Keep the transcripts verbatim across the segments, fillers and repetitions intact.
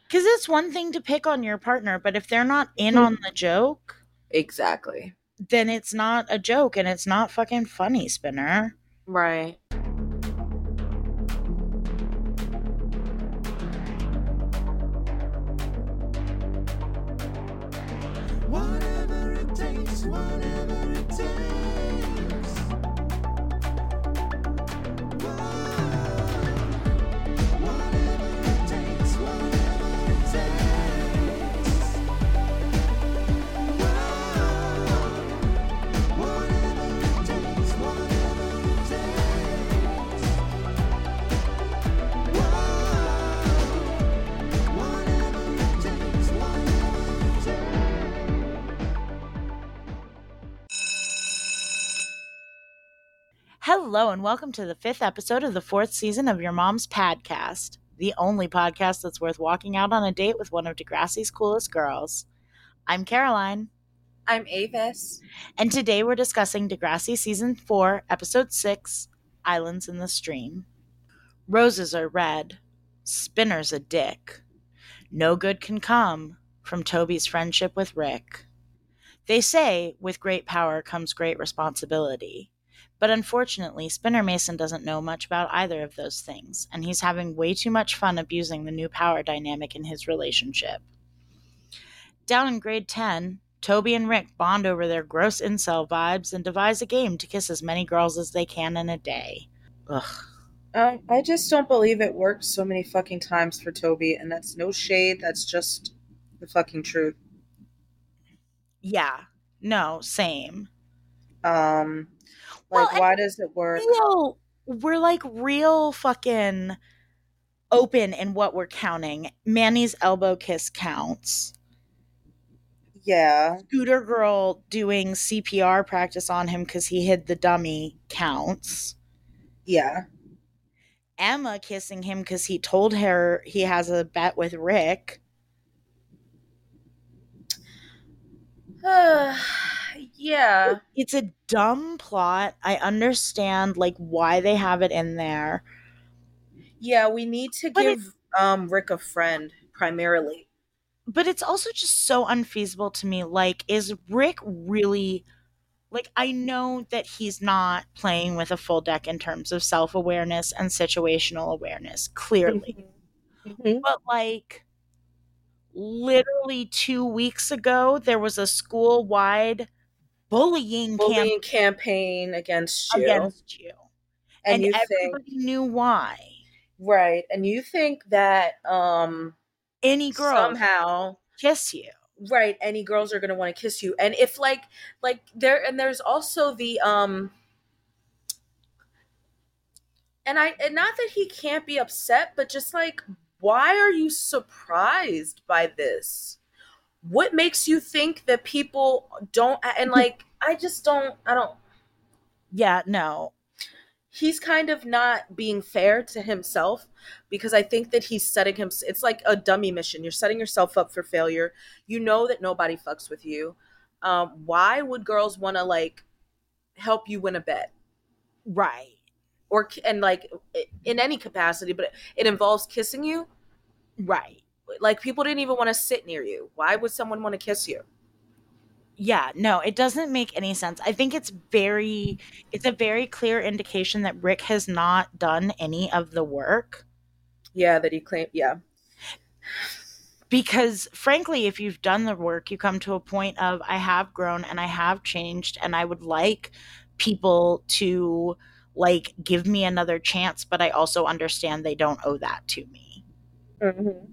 Because it's one thing to pick on your partner, but if they're not in Mhm. on the joke, Exactly. then it's not a joke and it's not fucking funny, Spinner. Right. Whatever it takes, whatever it takes. Whatever it takes, whatever it takes. Whatever it takes, whatever it takes. Whatever it takes, whatever it takes. Hello, and welcome to the fifth episode of the fourth season of Your Mom's Podcast, the only podcast that's worth walking out on a date with one of Degrassi's coolest girls. I'm Caroline, I'm Avis. and today we're discussing Degrassi Season four, Episode six, Islands in the Stream. Roses are red, Spinner's a dick. No good can come from Toby's friendship with Rick. They say, with great power comes great responsibility. But unfortunately, Spinner Mason doesn't know much about either of those things, and he's having way too much fun abusing the new power dynamic in his relationship. Down in grade ten, Toby and Rick bond over their gross incel vibes and devise a game to kiss as many girls as they can in a day. Ugh. Um, I just don't believe it worked so many fucking times for Toby, and that's no shade. That's just the fucking truth. Yeah. No, same. Um, Well, like, and why does it work? real, we're like real fucking open in what we're counting. Manny's elbow kiss counts. Yeah, Scooter Girl doing C P R practice on him because he hid the dummy counts. yeah. Emma kissing him because he told her he has a bet with Rick. Yeah. It's a dumb plot. I understand like why they have it in there. Yeah, we need to But give um Rick a friend primarily. But it's also just so unfeasible to me. Like, is Rick really like, I know that he's not playing with a full deck in terms of self-awareness and situational awareness, clearly. Mhm. But like literally two weeks ago, there was a school-wide bullying camp Bullying campaign against you. against you. and, And you think everybody knew why. right, and you think that um Any girls somehow kiss you. right, any girls are going to want to kiss you. And if like like there and there's also the um and I and not that he can't be upset, but just like, why are you surprised by this? What makes you think that people don't, and like, I just don't I don't Yeah, no. he's kind of not being fair to himself, because I think that he's setting him it's like a dummy mission. You're setting yourself up for failure. You know that nobody fucks with you. Um why would girls want to like help you win a bet? Right. Or and like in any capacity, but it, it involves kissing you. Right. Like, people didn't even want to sit near you. Why would someone want to kiss you? Yeah, no, it doesn't make any sense. I think it's very it's a very clear indication that Rick has not done any of the work. Yeah, that he claimed. Yeah. Because frankly, if you've done the work, you come to a point of I have grown and I have changed and I would like people to like give me another chance, but I also understand they don't owe that to me. Mm-hmm.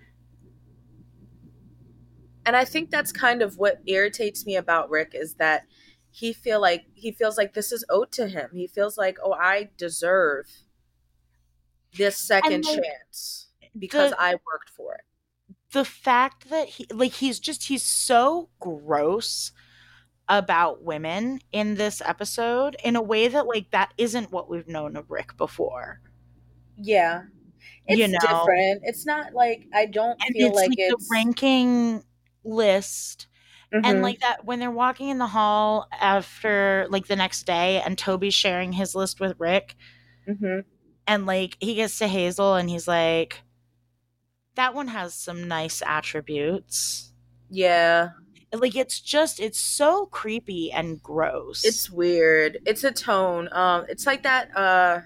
And I think that's kind of what irritates me about Rick, is that he feel like he feels like this is owed to him. He feels like, oh, I deserve this second like, chance because the, I worked for it. The fact that he like he's just he's so gross about women in this episode in a way that like that isn't what we've known of Rick before. Yeah. It's you know? different. It's not like I don't And feel it's like, like it's the ranking list. Mhm. And like that when they're walking in the hall after like the next day and Toby's sharing his list with Rick. Mhm. And like he gets to Hazel and he's like, That one has some nice attributes. Yeah, Like it's just it's so creepy and gross. it's weird. It's a tone. Um, it's like that. Uh,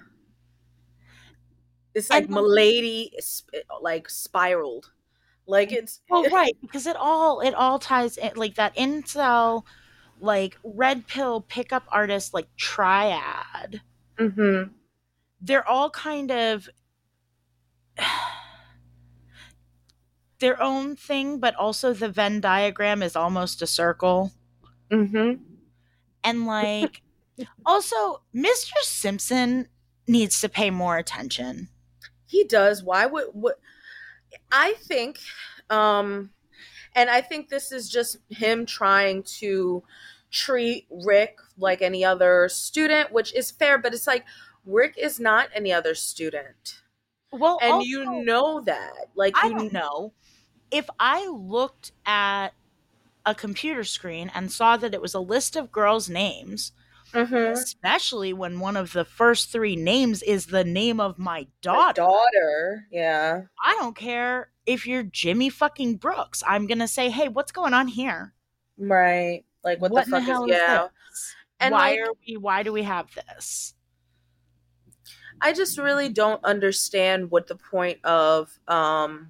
it's And like Milady, sp- like spiraled. Like it's. well, right, because it all it all ties in like that incel like red pill pickup artist like triad. Mm-hmm. They're all kind of their own thing, but also the Venn diagram is almost a circle. Mm-hmm. And like also mister Simpson needs to pay more attention. He does. Why would what? I think, um, and I think this is just him trying to treat Rick like any other student, which is fair. But it's like Rick is not any other student, Well, and also, you know that. Like I you. don't know. If I looked at a computer screen and saw that it was a list of girls' names, Mm-hmm. especially when one of the first three names is the name of my My daughter, daughter. Yeah. I don't care if you're Jimmy fucking Brooks. I'm going to say, hey, what's going on here? Right. Like what the What in the fuck is hell is yeah. this? And Why like are we, why do we have this? I just really don't understand what the point of um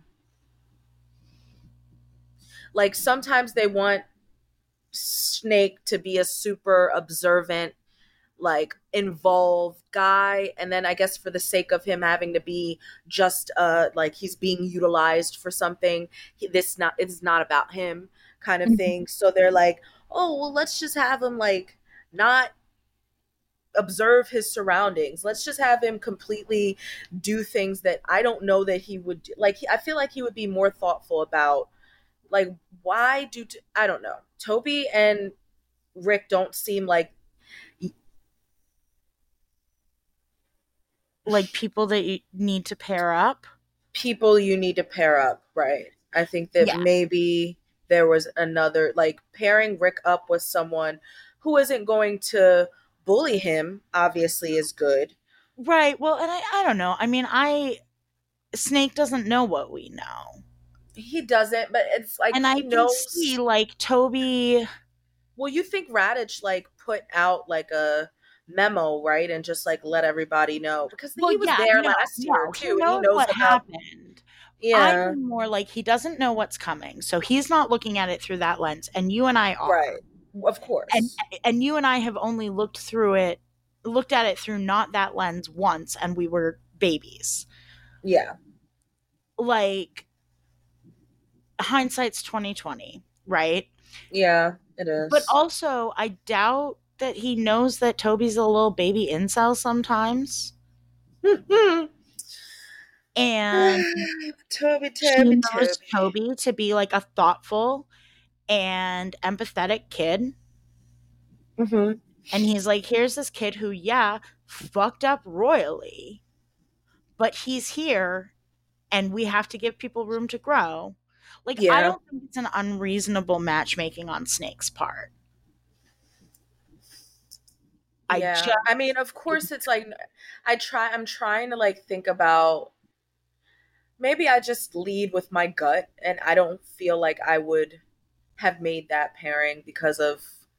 like sometimes they want Snake to be a super observant, like involved guy, and then I guess for the sake of him having to be just uh like he's being utilized for something, he, this not it's not about him kind of thing. So they're like, oh well, let's just have him like not observe his surroundings. Let's just have him completely do things that I don't know that he would do. Like he, I feel like he would be more thoughtful about like why do t- I don't know. Toby and Rick don't seem like Like people that you need to pair up. people you need to pair up, right? I think that Yeah. maybe there was another like pairing Rick up with someone who isn't going to bully him obviously is good. Right. Well, and I, I don't know. I mean, I, Snake doesn't know what we know. He doesn't, but it's like And I he can see knows. like Toby. Well, you think Radich like put out like a memo, right, and just like let everybody know because Well, he was yeah, there no, last year no, he too, and he knows knows what about. happened. I Yeah, mean more like he doesn't know what's coming, so he's not looking at it through that lens, and you and I are. right. Of And course. and you and I have only looked through it, looked at it through not that lens once, and we were babies. Yeah. Like hindsight's twenty twenty, right? Yeah, it is. But also, I doubt that he knows that Toby's a little baby incel sometimes. And Toby, he Toby, knows Toby. Toby to be like a thoughtful and empathetic kid. Mm-hmm. And he's like, here's this kid who, yeah, fucked up royally, but he's here and we have to give people room to grow. Like, I Yeah. don't think it's an unreasonable matchmaking on Snake's part. I Yeah. just, I mean, of course it's like I try I'm trying to like think about maybe I just lead with my gut and I don't feel like I would have made that pairing because of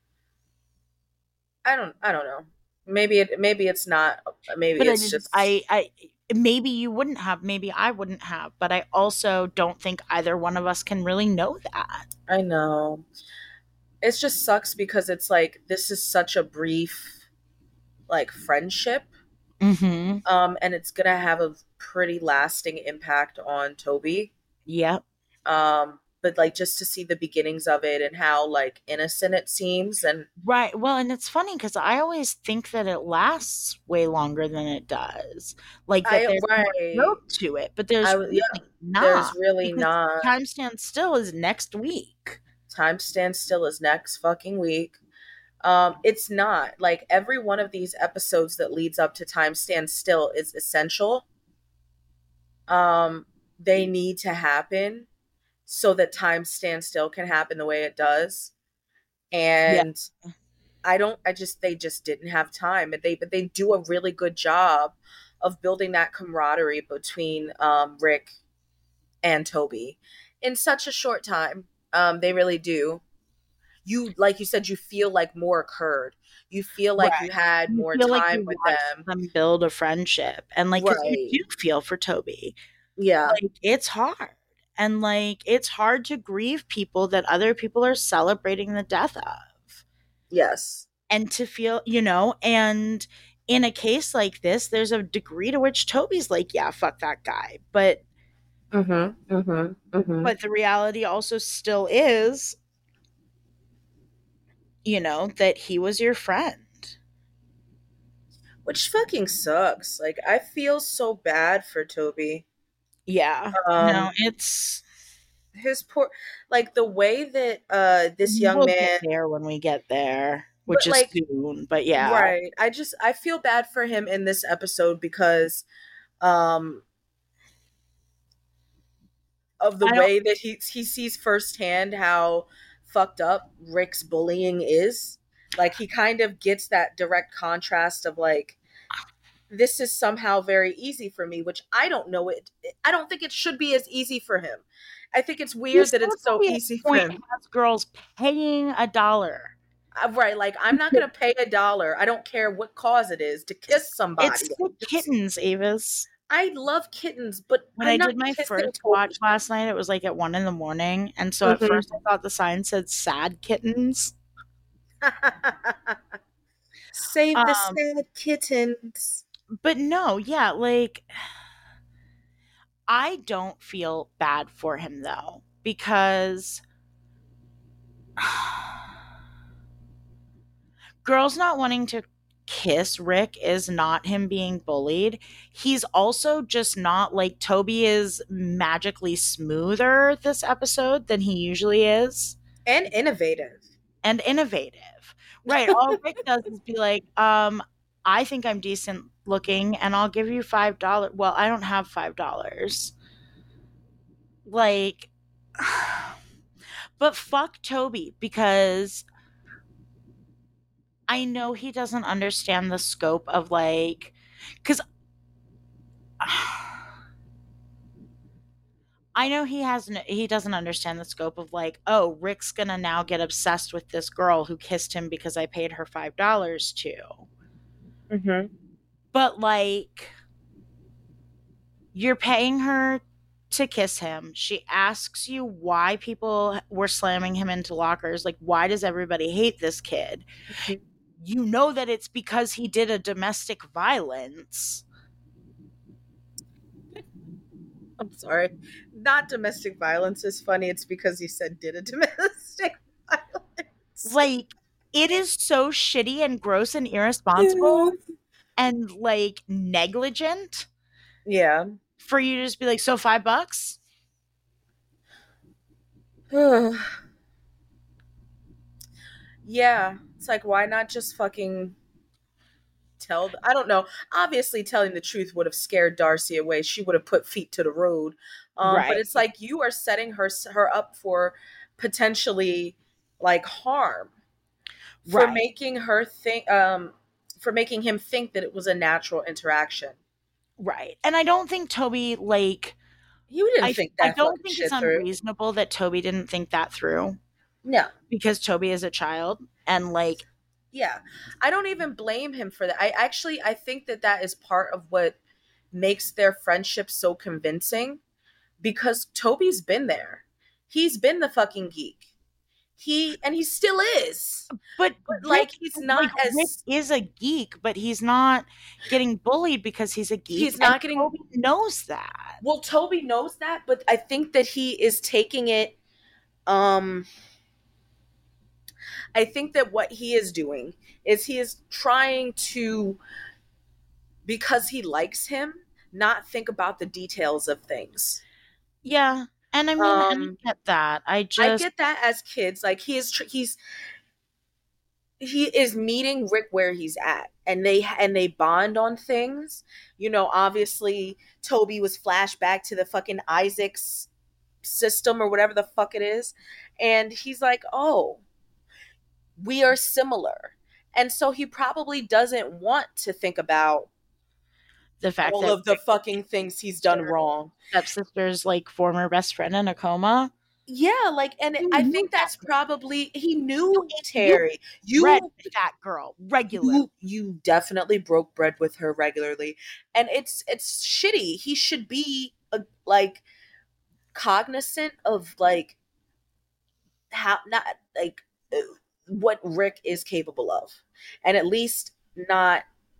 I don't I don't know. Maybe it maybe it's not maybe but I, it's just, just I, I, maybe you wouldn't have, maybe I wouldn't have, but I also don't think either one of us can really know that. I know. It just sucks because it's like this is such a brief like friendship. Mm-hmm. Um and it's going to have a pretty lasting impact on Toby. Yep. Um but like just to see the beginnings of it and how like innocent it seems and Right. Well, and it's funny because I always think that it lasts way longer than it does. Like that I there's more right. growth to it, but there's I really yeah, not. there's really Because not. Time Stand Still is next week. Time stands still is next fucking week. Um, it's not like every one of these episodes that leads up to Time Stand Still is essential. Um, they need to happen so that Time Stand Still can happen the way it does. Yeah. And I don't. I just they just didn't have time, but they but they do a really good job of building that camaraderie between um, Rick and Toby in such a short time. Um, they really do. You, like you said, you feel like more occurred. You feel like Right. you had You more feel like time you with watched them. them build a friendship. And like, because you Right. do feel for Toby. Yeah. Like, it's hard. And like, it's hard to grieve people that other people are celebrating the death of. Yes. And to feel, you know, and in a case like this, there's a degree to which Toby's like, yeah, fuck that guy. But Mm-hmm. Mm-hmm. Mm-hmm. but the reality also still is, you know, that he was your friend. Which fucking sucks. Like, I feel so bad for Toby. Yeah. No, Um, it's his poor, like the way that uh this young we'll get man, there when we get there, but which is like, soon. But yeah. right. I just I feel bad for him in this episode because um of the I don't way that he he sees firsthand how fucked up Rick's bullying is. Like, he kind of gets that direct contrast of like, this is somehow very easy for me, which I don't know it. I don't think it should be as easy for him. I think it's he weird that still it's so Toby at easy this for point him. has girls paying a dollar. Uh, Right, like, I'm not gonna pay a dollar. I don't care what cause it is to kiss somebody. It's the kittens, Avis. I love kittens, but When I'm I not did my kissing first Toby. watch last night, it was like at one in the morning. And so at Mhm. first I thought the sign said sad kittens. Save the Um, sad kittens. but no, yeah, like I don't feel bad for him though, because girls not wanting to kiss Rick is not him being bullied. He's also just not like Toby is magically smoother this episode than he usually is And innovative. and innovative. Right. All Rick does is be like, um, I think I'm decent looking and I'll give you five dollars. Well, I don't have five dollars. Like, but fuck Toby because I know he doesn't understand the scope of like, because I know he has no, he doesn't understand the scope of like, oh, Rick's gonna now get obsessed with this girl who kissed him because I paid her five dollars to. Mm-hmm. But like, you're paying her to kiss him. She asks you why people were slamming him into lockers. Like, why does everybody hate this kid? Mhm. You know that it's because he did a domestic violence. I'm sorry. Not domestic violence is funny. It's because he said did a domestic violence. Like, it is so shitty and gross and irresponsible and like negligent Yeah. for you to just be like, so five bucks? Yeah. It's like, why not just fucking tell? I don't know. Obviously, telling the truth would have scared Darcy away. She would have put feet to the road. Um, But Right. it's like you are setting her her up for potentially like harm for Right. making her think um for making him think that it was a natural interaction. Right. And I don't think Toby like You didn't I think I that don't fucking think shit it's through. unreasonable that Toby didn't think that through No. because Toby is a child and like Yeah. I don't even blame him for that. I actually I think that that is part of what makes their friendship so convincing, because Toby's been there. He's been the fucking geek. He and he still is. but But Rick, like, he's like not Rick as is a geek, but he's not getting bullied because he's a geek. He's not and getting- Toby knows that. well, Toby knows that, but I think that he is taking it um I think that what he is doing is he is trying to, because he likes him, not think about the details of things. Yeah. And I mean, Um, I get that. I I just get that as kids, like he is, tr- he's, he is meeting Rick where he's at, and they and they bond on things. You know, obviously, Toby was flashback to the fucking Isaac's system or whatever the fuck it is, and he's like, oh, we are similar, and so he probably doesn't want to think about The fact All that of the fucking things he's done wrong. stepsister's like former best friend in a coma. Yeah, like, and You I knew think that's probably he knew You- Terry. Read You with that girl regularly. you you definitely broke bread with her regularly, and it's it's shitty. He should be uh, like cognizant of like how not like uh, what Rick is capable of, and at least not.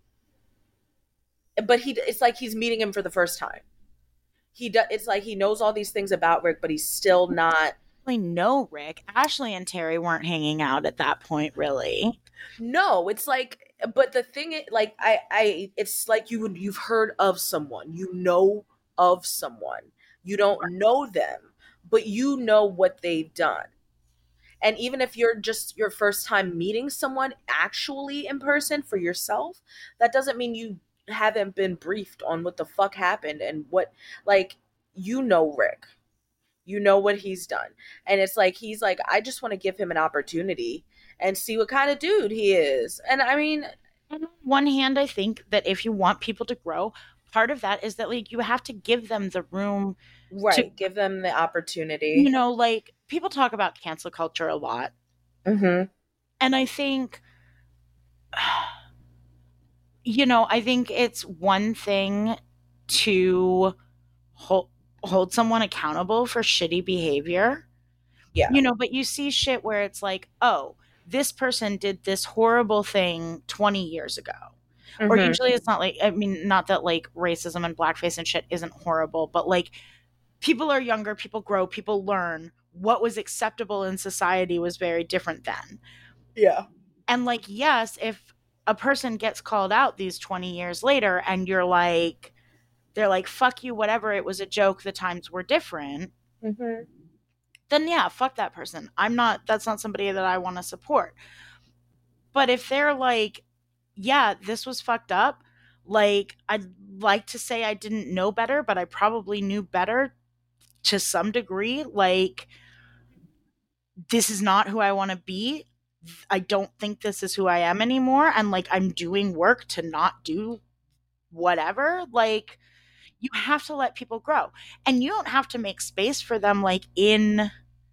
But he it's like he's meeting him for the first time. He does. It's like he knows all these things about Rick, but he's still not. Really know Rick. Ashley and Terry weren't hanging out at that point, really. No, it's like, but the thing is, like, I, I, it's like you would, you've heard of someone, you know of someone, you don't know them, but you know what they've done. And even if you're just your first time meeting someone actually in person for yourself, that doesn't mean you haven't been briefed on what the fuck happened and what, like, you know Rick. You know what he's done. And it's like, he's like, I just want to give him an opportunity and see what kind of dude he is. And I mean, And on one hand, I think that if you want people to grow, part of that is that like you have to give them the room. right, give them the opportunity. You know, like people talk about cancel culture a lot. Mm-hmm. And I think, you know, I think it's one thing to hold, hold someone accountable for shitty behavior. Yeah. You know, but you see shit where it's like, oh, this person did this horrible thing twenty years ago. Mm-hmm. Or usually it's not like, I mean, not that like racism and blackface and shit isn't horrible, but like people are younger, people grow, people learn. What was acceptable in society was very different then. Yeah. And like, yes, if a person gets called out these twenty years later and you're like, they're like, fuck you, whatever, it was a joke, the times were different, Mm-hmm. then yeah, fuck that person. I'm not, that's not somebody that I want to support. But if they're like, yeah, this was fucked up, like, I'd like to say I didn't know better, but I probably knew better to some degree. Like, this is not who I want to be. I don't think this is who I am anymore. And like, I'm doing work to not do whatever. Like, you have to let people grow. And you don't have to make space for them, like, in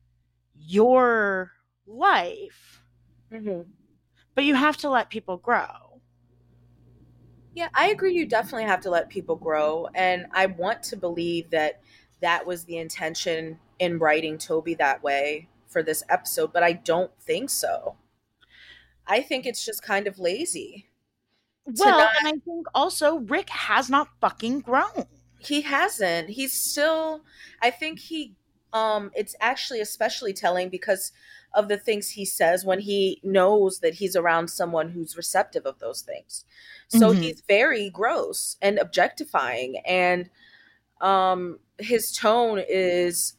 your life, Mm-hmm. but you have to let people grow. Yeah, I agree. You definitely have to let people grow. And I want to believe that that was the intention in writing Toby that way for this episode, but I don't think so. I think it's just kind of lazy. Well, not- and I think also Rick has not fucking grown. He hasn't. He's still, I think he, um, it's actually especially telling because of the things he says when he knows that he's around someone who's receptive of those things. So Mhm. he's very gross and objectifying, and um his tone is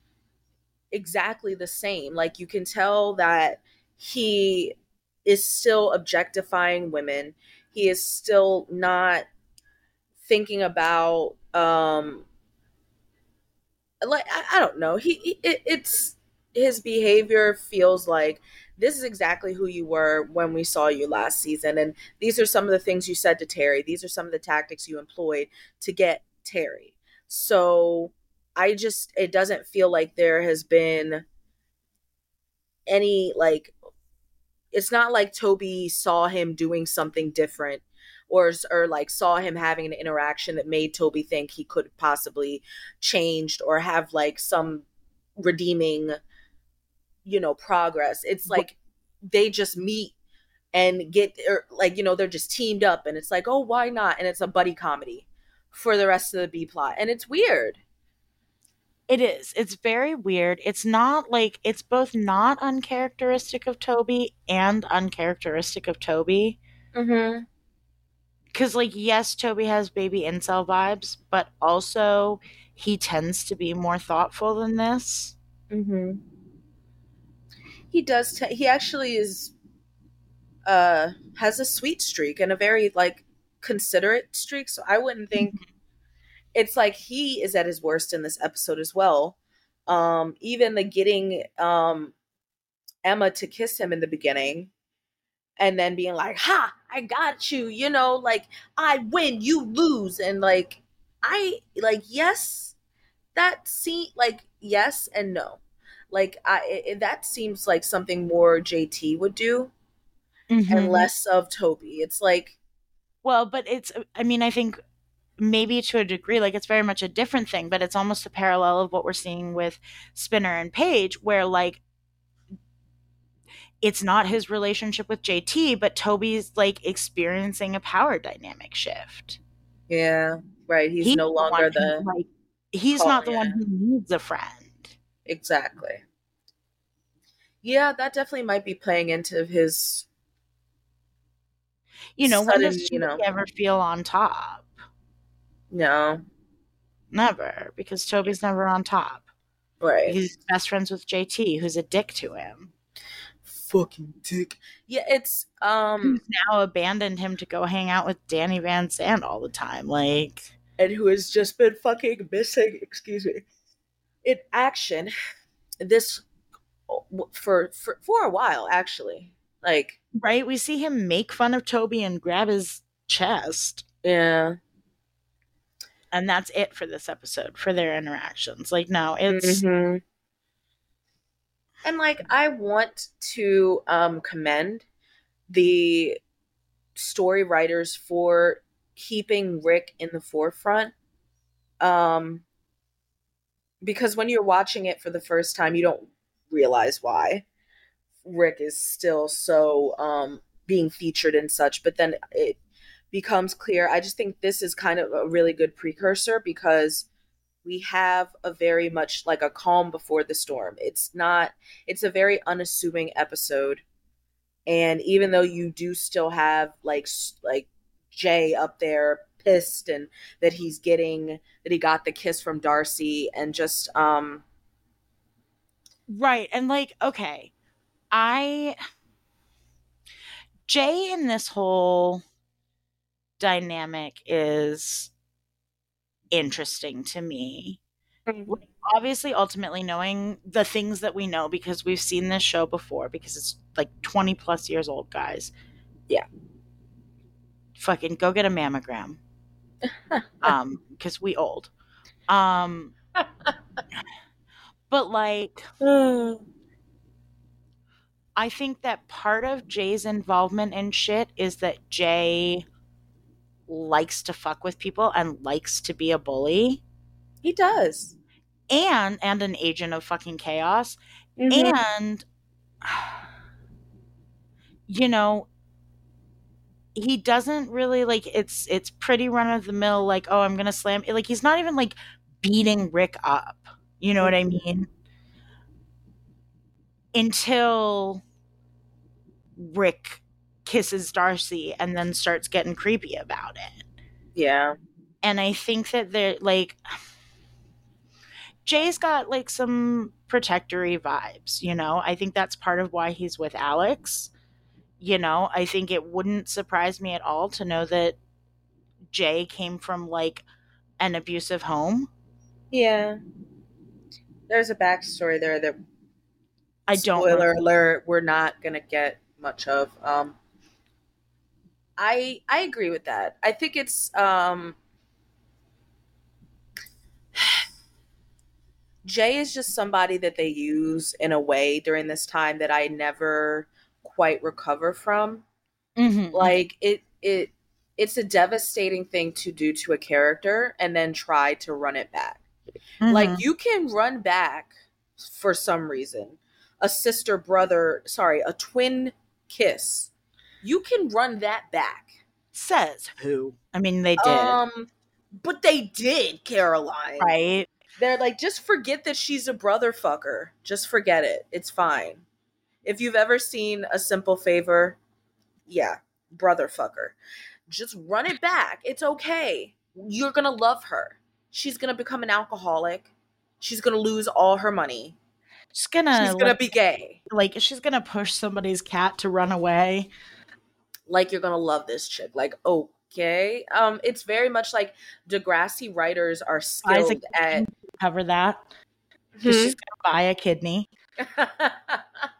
exactly the same. Like you can tell that he is still objectifying women. He is still not thinking about um like I, I don't know. He, he it, it's his behavior feels like this is exactly who you were when we saw you last season, and these are some of the things you said to Terry. These are some of the tactics you employed to get Terry. So I just it doesn't feel like there has been any like it's not like Toby saw him doing something different or or like saw him having an interaction that made Toby think he could possibly changed or have like some redeeming you know progress. It's like they just meet and get or like you know they're just teamed up and it's like, oh, why not? And it's a buddy comedy for the rest of the B plot, and it's weird. It is. It's very weird. It's not like, it's both not uncharacteristic of Toby and uncharacteristic of Toby. Mm-hmm. Because, like, yes, Toby has baby incel vibes, but also he tends to be more thoughtful than this. Mm-hmm. He does. T- he actually is. Uh, has a sweet streak and a very like considerate streak. So I wouldn't think it's like he is at his worst in this episode as well. Um, even the getting um Emma to kiss him in the beginning, and then being like, "Ha, I got you, you know, like I win, you lose. And like I like yes, that seem like yes and no. Like I it, that seems like something more J T would do and Mm-hmm. less of Toby. It's like Well, but it's, I mean, I think maybe to a degree, like it's very much a different thing, but it's almost a parallel of what we're seeing with Spinner and Paige, where like it's not his relationship with J T, but Toby's like experiencing a power dynamic shift. yeah, right. He's He's no the one longer who the like he's call. not the one Yeah, who needs a friend. exactly. Yeah, that definitely might be playing into his You know, when does sudden, you Toby know, ever feel on top? no, Never, because Toby's never on top. right. Because he's best friends with J T, who's a dick to him. Fucking dick. Yeah, it's um Who's now abandoned him to go hang out with Danny Van Sant all the time. Like, and who has just been fucking missing, excuse me, in action this for for for a while actually. Like, right? We see him make fun of Toby and grab his chest. yeah. And that's it for this episode, for their interactions. Like, no, it's Mhm. And like I want to um commend the story writers for keeping Rick in the forefront. Um because when you're watching it for the first time, you don't realize why Rick is still so um being featured and such, but then it becomes clear. I just think this is kind of a really good precursor because we have a very much like a calm before the storm. It's not it's a very unassuming episode. And even though you do still have like like Jay up there pissed and that he's getting that he got the kiss from Darcy and just um right. And like, okay, I, Jay in this whole dynamic is interesting to me. Like, obviously, ultimately knowing the things that we know because we've seen this show before because it's like twenty plus years old, guys. Yeah. Fucking go get a mammogram. Um, because we old. Um, but like, I think that part of Jay's involvement in shit is that Jay likes to fuck with people and likes to be a bully he does. and and an agent of fucking chaos. Mhm. And you know, he doesn't really like it's it's pretty run of the mill like, oh, I'm gonna slam, like he's not even like beating Rick up. You know what I mean? Until Rick kisses Darcy and then starts getting creepy about it. Yeah. And I think that they're like Jay's got like some protectory vibes, you know? I think that's part of why he's with Alex. You know, I think it wouldn't surprise me at all to know that Jay came from like an abusive home. Yeah. There's a backstory there that I don't spoiler really, alert, we're not gonna get much of. Um I I agree with that. I think it's um Jay is just somebody that they use in a way during this time that I never quite recover from. mm-hmm, Like it it it's a devastating thing to do to a character and then try to run it back. Like mm-hmm. you can run back for some reason. A sister brother, sorry, a twin kiss. You can run that back. Says who? I mean, they did, Um but they did, Caroline. right? They're like, just forget that she's a brother fucker. Just forget it. It's fine. If you've ever seen A Simple Favor, yeah, brother fucker. Just run it back. It's okay. You're gonna love her. She's gonna become an alcoholic. She's gonna lose all her money. She's She's gonna gonna like, be gay. like she's gonna push somebody's cat to run away. Like you're gonna love this chick. Like, okay. Um, it's very much like Degrassi writers are Buys a skilled at kidney to cover that because Hmm? she's gonna buy a kidney.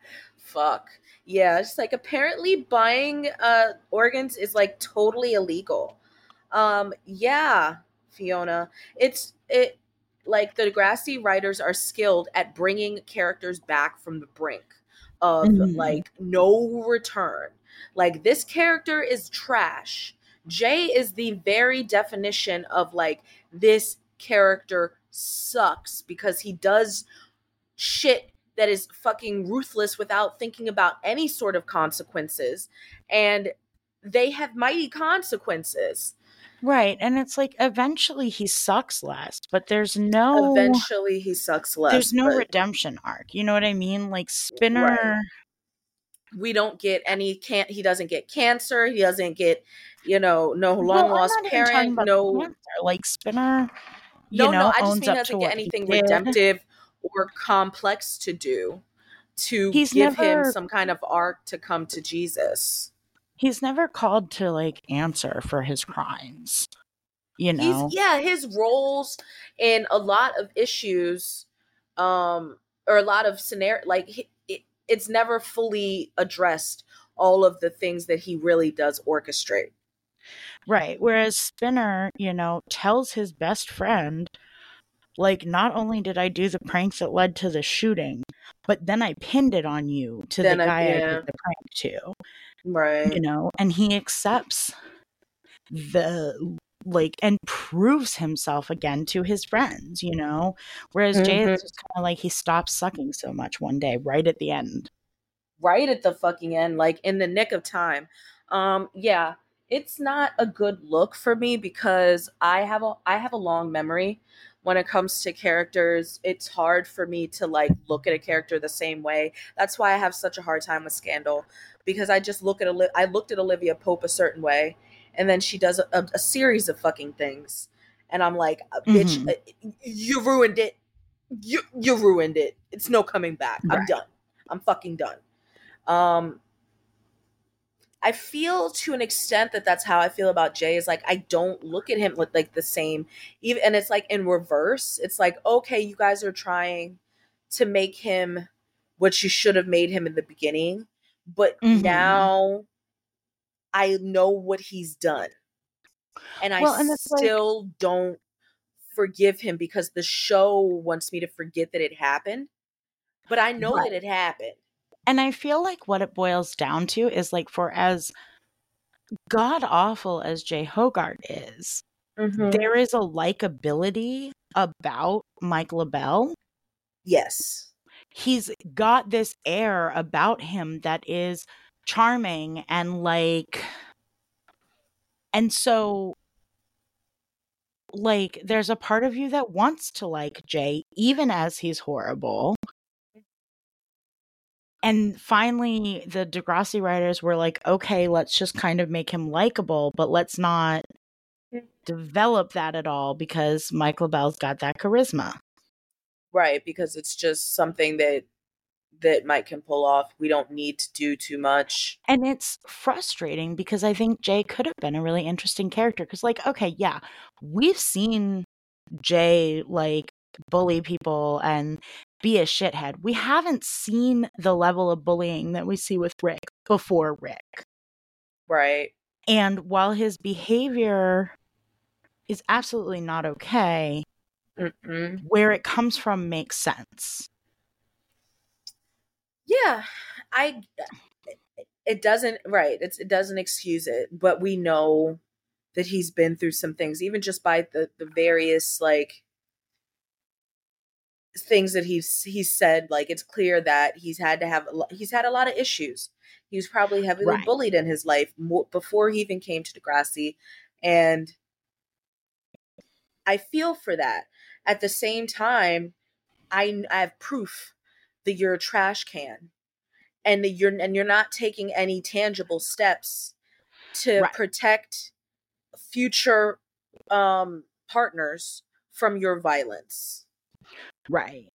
Fuck. Yeah, it's like apparently buying uh organs is like totally illegal. Um yeah, Fiona. It's it like the Degrassi writers are skilled at bringing characters back from the brink of Mhm. like no return. Like this character is trash. Jay is the very definition of like this character sucks because he does shit that is fucking ruthless without thinking about any sort of consequences. And they have mighty consequences. Right, and it's like eventually he sucks less, but there's no Eventually, he sucks there's less, no but redemption arc. You know what I mean? Like right. Spinner, We don't get any can't he doesn't get cancer, he doesn't get, you know, no well, long I'm lost not even talking parent, about the no cancer. Like Spinner, you no no, know, I just owns mean he up to doesn't get what he anything did. redemptive or complex to do to He's give him never some kind of arc to come to Jesus. he's never called to like answer for his crimes, you He's know. yeah, his roles in a lot of issues um or a lot of scenario like he, it, it's never fully addressed all of the things that he really does orchestrate. Right. Whereas Spinner, you know, tells his best friend, like, not only did I do the pranks that led to the shooting, but then I pinned it on you to the Then I guy I did yeah, the prank to, you right. know, and he accepts the like and proves himself again to his friends, you know. Whereas Jay is Hmm. just kind of like he stops sucking so much one day, right at the end. Right at the fucking end, like in the nick of time. Um, yeah, it's not a good look for me because I have a I have a long memory when it comes to characters. It's hard for me to like look at a character the same way. That's why I have such a hard time with Scandal because I just look at Oli- I looked at Olivia Pope a certain way, and then she does a, a, a series of fucking things, and I'm like, bitch, Hmm. uh, you ruined it. You you ruined it. It's no coming back. I'm Right. done. I'm fucking done. Um, I feel to an extent that that's how I feel about Jay is like I don't look at him with like the same even and it's like in reverse. It's like okay, you guys are trying to make him what you should have made him in the beginning, but Hmm. now I know what he's done and I Well, and it's like, still don't forgive him because the show wants me to forget that it happened, but I know that right. it happened. And I feel like what it boils down to is like for as god awful as Jay Hogarth is, Mhm. there is a likability about Mike LaBelle. Yes. He's got this air about him that is charming and like and so like there's a part of you that wants to like Jay even as he's horrible. And finally the Degrassi writers were like, okay, let's just kind of make him likable, but let's not develop that at all because Mike LaBelle's got that charisma. Right, because it's just something that that Mike can pull off. We don't need to do too much. And it's frustrating because I think Jay could have been a really interesting character. Because, like, okay, yeah, we've seen Jay, like, bully people and be a shithead. We haven't seen the level of bullying that we see with Rick before Rick. Right. And while his behavior is absolutely not okay, Mm-mm. where it comes from makes sense. Yeah, I. It doesn't right. It's it doesn't excuse it, but we know that he's been through some things, even just by the the various like things that he's he's said. Like it's clear that he's had to have a lo- he's had a lot of issues. He was probably heavily Right. bullied in his life mo- before he even came to Degrassi, and I feel for that. At the same time, I I have proof that you're a trash can and that you're and you're not taking any tangible steps to Right. protect future um partners from your violence. Right.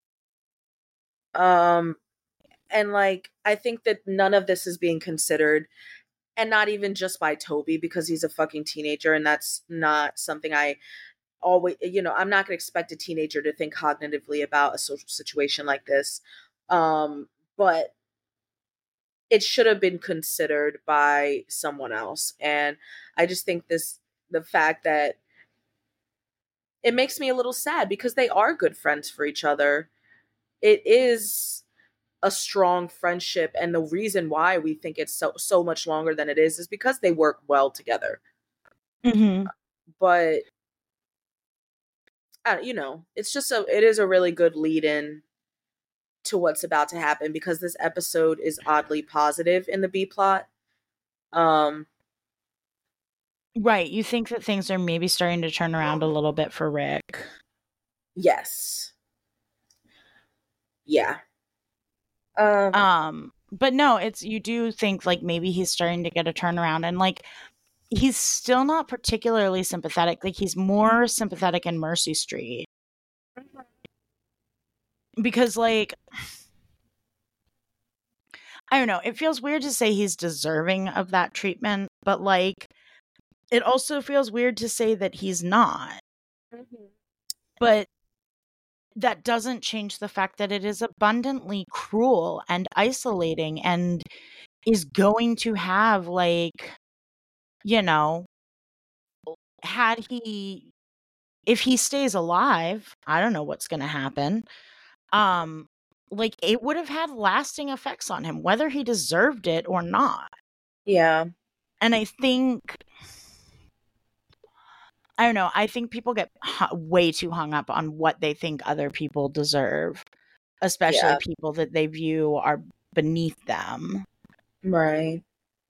Um and like I think that none of this is being considered and not even just by Toby because he's a fucking teenager and that's not something I always you know, I'm not going to expect a teenager to think cognitively about a social situation like this. Um but it should have been considered by someone else. And I just think this, the fact that it makes me a little sad because they are good friends for each other. It is a strong friendship, and the reason why we think it's so so much longer than it is is because they work well together. Mm-hmm. But uh, you know, it's just a it is a really good lead in to what's about to happen because this episode is oddly positive in the B plot. Um Right. You think that things are maybe starting to turn around a little bit for Rick. yes. Yeah. Um Um, but no, it's you do think like maybe he's starting to get a turnaround, and like he's still not particularly sympathetic. Like he's more sympathetic in Mercy Street. Because like I don't know, it feels weird to say he's deserving of that treatment, but like it also feels weird to say that he's not. But that doesn't change the fact that it is abundantly cruel and isolating and is going to have like, you know, had he if he stays alive, I don't know what's going to happen. Um like it would have had lasting effects on him whether he deserved it or not. yeah. And I think I don't know, I think people get hu- way too hung up on what they think other people deserve, especially Yeah. people that they view are beneath them. Right.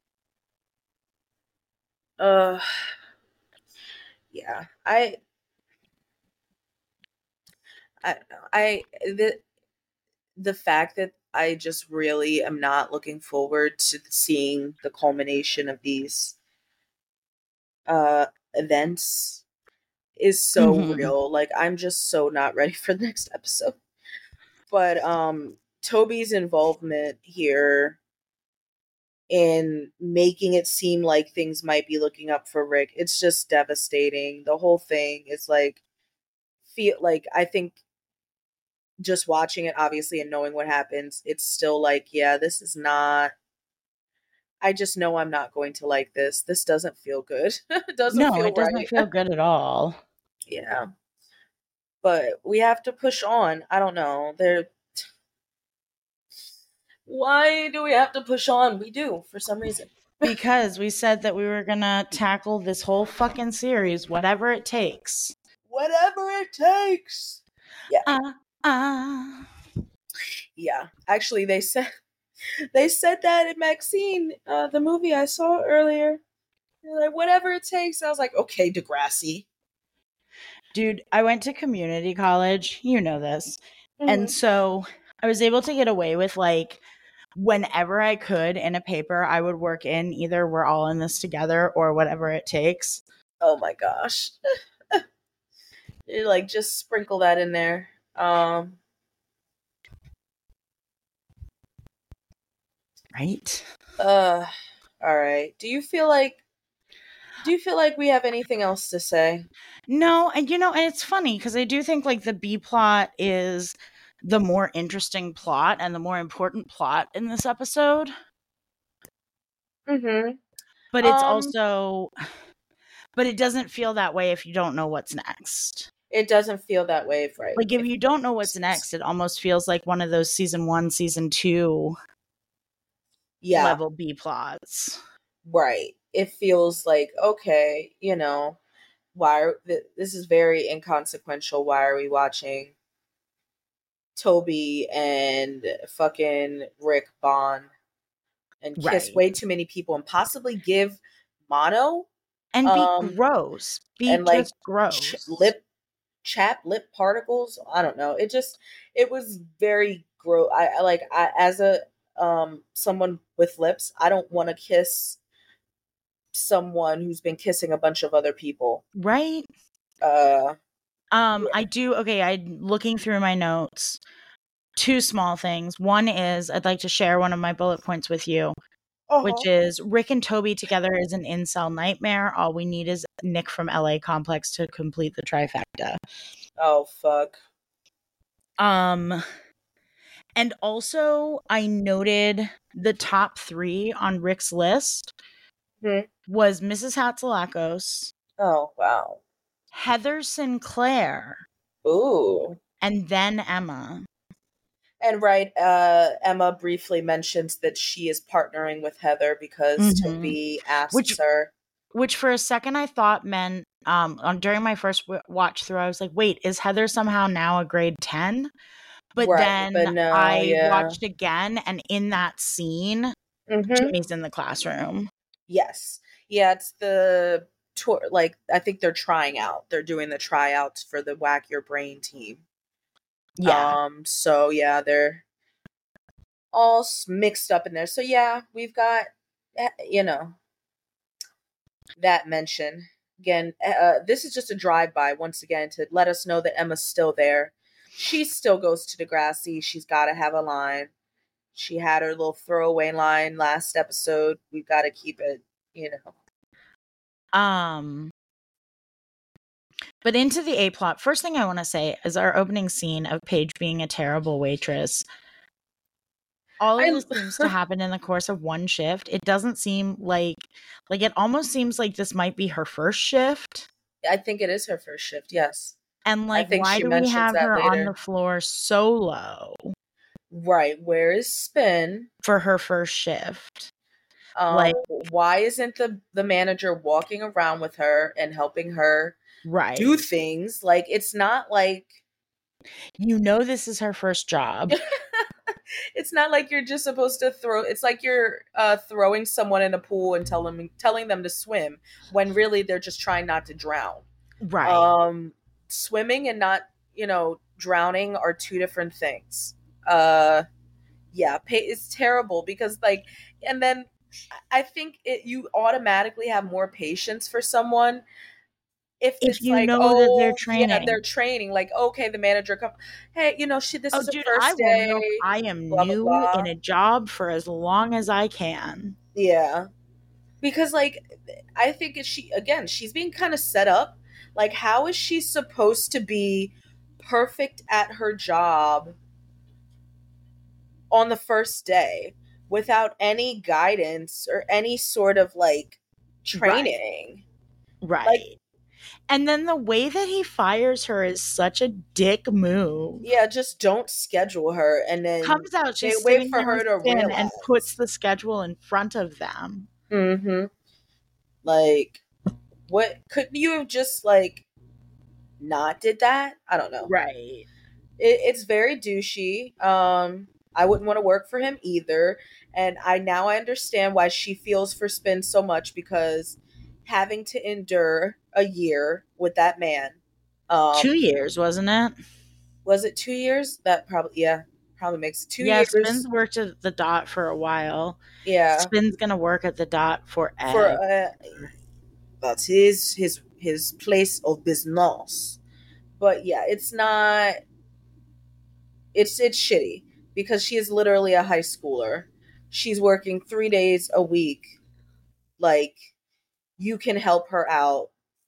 Uh yeah. I I don't know. I the the fact that I just really am not looking forward to seeing the culmination of these uh events is so Mhm. real. Like I'm just so not ready for the next episode. But um Toby's involvement here in making it seem like things might be looking up for Rick, it's just devastating. The whole thing is like feel like I think just watching it obviously and knowing what happens, it's still like, yeah, this is not I just know I'm not going to like this. This doesn't feel good. It doesn't No, feel it doesn't right. feel good at all. Yeah. But we have to push on. I don't know. There Why do we have to push on? We do for some reason. Because we said that we were going to tackle this whole fucking series, whatever it takes. Whatever it takes. Ah, ah. Yeah. Actually, they said they said that in Maxine, uh, the movie I saw earlier. They're like, whatever it takes. I was like, okay, Degrassi. Dude, I went to community college. You know this. And so I was able to get away with like whenever I could in a paper, I would work in either we're all in this together or whatever it takes. Oh my gosh. You like just sprinkle that in there. Um Right? uh all right. Do you feel like do you feel like we have anything else to say? No, and you know, and it's funny because I do think like the B plot is the more interesting plot and the more important plot in this episode. Mm-hmm. But it's Um also, but it doesn't feel that way if you don't know what's next. it doesn't feel that way if right. Like if if- you don't know what's next, it almost feels like one of those season one, season two yeah, level B plots. right. It feels like okay, you know, why are, th- this is very inconsequential. Why are we watching Toby and fucking Rick bond and kiss Right. way too many people and possibly give mono And be um gross. Be and like just gross. ch- lip chap lip particles. I don't know. It just it was very gross. I, I like I as a um someone with lips, I don't want to kiss someone who's been kissing a bunch of other people. Right? Uh Um, yeah. I do okay, I looking through my notes. Two small things. One is I'd like to share one of my bullet points with you, which is Rick and Toby together is an incel nightmare. All we need is Nick from L A Complex to complete the trifecta. Oh fuck. Um And also, I noted the top three on Rick's list Hmm. was Missus Hatzilakos, Oh, wow. Heather Sinclair, Ooh. and then Emma. And right, uh, Emma briefly mentions that she is partnering with Heather because Mhm. Toby asks Which- her. Which for a second I thought meant, um, on, during my first w- watch through, I was like, wait, is Heather somehow now a grade ten? But Right, then but no, I yeah. watched again, and in that scene, Mm-hmm. Jimmy's in the classroom. Yes. Yeah, it's the tour. Like, I think they're trying out. They're doing the tryouts for the Whack Your Brain team. Yeah. Um. So yeah, they're all s- mixed up in there. So yeah, we've got, eh, you know, that mention again. Uh, this is just a drive by once again to let us know that Emma's still there. She still goes to Degrassi. She's got to have a line. She had her little throwaway line last episode. We've got to keep it, you know. Um, but into the A plot. First thing I want to say is our opening scene of Paige being a terrible waitress. All of I- this seems to happen in the course of one shift. It doesn't seem like, like it almost seems like this might be her first shift. I think it is her first shift. Yes. And like, think why she do we mentions have that her on later. the floor solo Right. Where is Spin? for her first shift? Um, Like- why isn't the the manager walking around with her and helping her Right. do things? Like, it's not like You know this is her first job. it's not like you're just supposed to throw. It's like you're uh, throwing someone in a pool and tell them telling them to swim when really they're just trying not to drown. Right. Um, swimming and not, you know, drowning are two different things. Uh, yeah, pay, it's terrible because like, and then I think it, you automatically have more patience for someone if, If it's you like, know oh, that they're yeah, training. they're training. Like, okay, the manager come, hey, you know, she this Oh, is her dude, first I will day. know I am blah, blah, new blah. in a job for as long as I can. Yeah, because like I think if she again, she's being kind of set up. Like, how is she supposed to be perfect at her job on the first day without any guidance or any sort of like training? Right. Like, and then the way that he fires her is such a dick move. yeah, just don't schedule her and then Comes out, they she's wait sitting for there her with to Finn realize and puts the schedule in front of them. Mm-hmm. Like, what could you have just like not did that? I don't know. Right. It, it's very douchey. Um, I wouldn't want to work for him either. And I now I understand why she feels for Spin so much because having to endure a year with that man. Um, Two years, wasn't it? Was it two years? That probably yeah, probably makes two yeah, years. Spin's worked at the dot for a while. Yeah, Spin's gonna work at the dot forever. for uh, that's his his his place of business. But yeah, it's not. It's it's shitty because she is literally a high schooler. She's working three days a week. Like, you can help her out.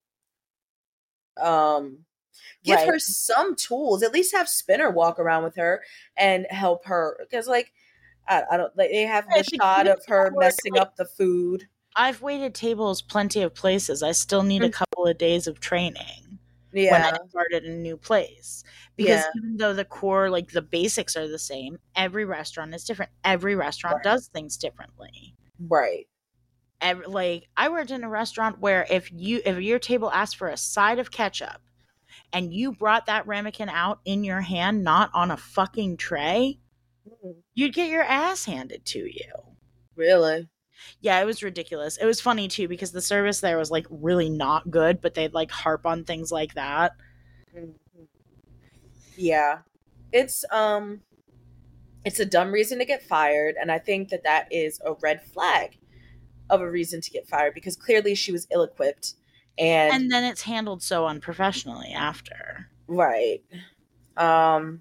Um, give Right. her some tools. At least have Spinner walk around with her and help her because, like, I, I don't. Like, they have Yeah, the she shot couldn't of her work, messing like- up the food. I've waited tables plenty of places. I still need a Mm. couple of days of training when Yeah, I started a new place. Because Yeah. even though the core, like the basics are the same, every restaurant is different. Every restaurant Right. does things differently. right. Every, like I worked in a restaurant where if you if your table asked for a side of ketchup and you brought that ramekin out in your hand, not on a fucking tray, Mm, you'd get your ass handed to you. Really. Yeah, it was ridiculous. It was funny too because the service there was like really not good, but they'd like harp on things like that. Mhm. Yeah, it's um, it's a dumb reason to get fired, and I think that that is a red flag of a reason to get fired because clearly she was ill-equipped and, And then it's handled so unprofessionally after. right. Um.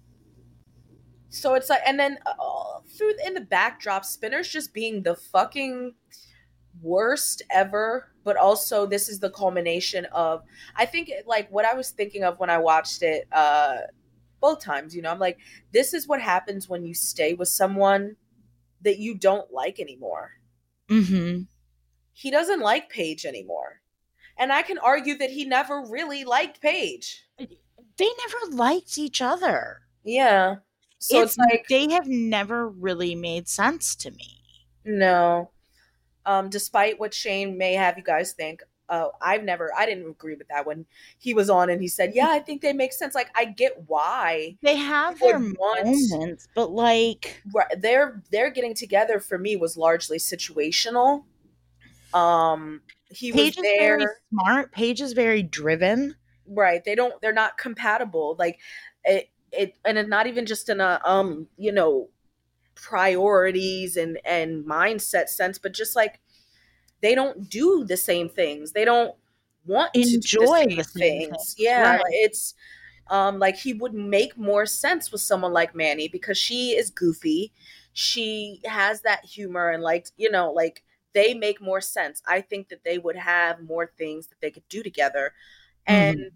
So it's like, and then uh, through in the backdrop, Spinner's just being the fucking worst ever. But also, this is the culmination of, I think, like what I was thinking of when I watched it. Uh, both times, you know. I'm like, this is what happens when you stay with someone that you don't like anymore. Mm-hmm. He doesn't like Paige anymore. And I can argue that he never really liked Paige. They never liked each other. Yeah. So It's it's like, they have never really made sense to me. no. Um, despite what Shane may have you guys think, uh, I've never, I didn't agree with that when he was on and he said, yeah, I think they make sense. Like, I get why They have you their would want, moments, but like right, their, their getting together for me was largely situational. Um, he was Paige is very there, smart. Paige is very driven. right? They don't, they're not compatible. Like, it, it, and it's not even just in a, um, you know, priorities and, and mindset sense, but just like, they don't do the same things. They don't want to do the Enjoy same the same things. things, Yeah, right. it's um like he would make more sense with someone like Manny because she is goofy. She has that humor and like, you know, like they make more sense. I think that they would have more things that they could do together. And Mhm.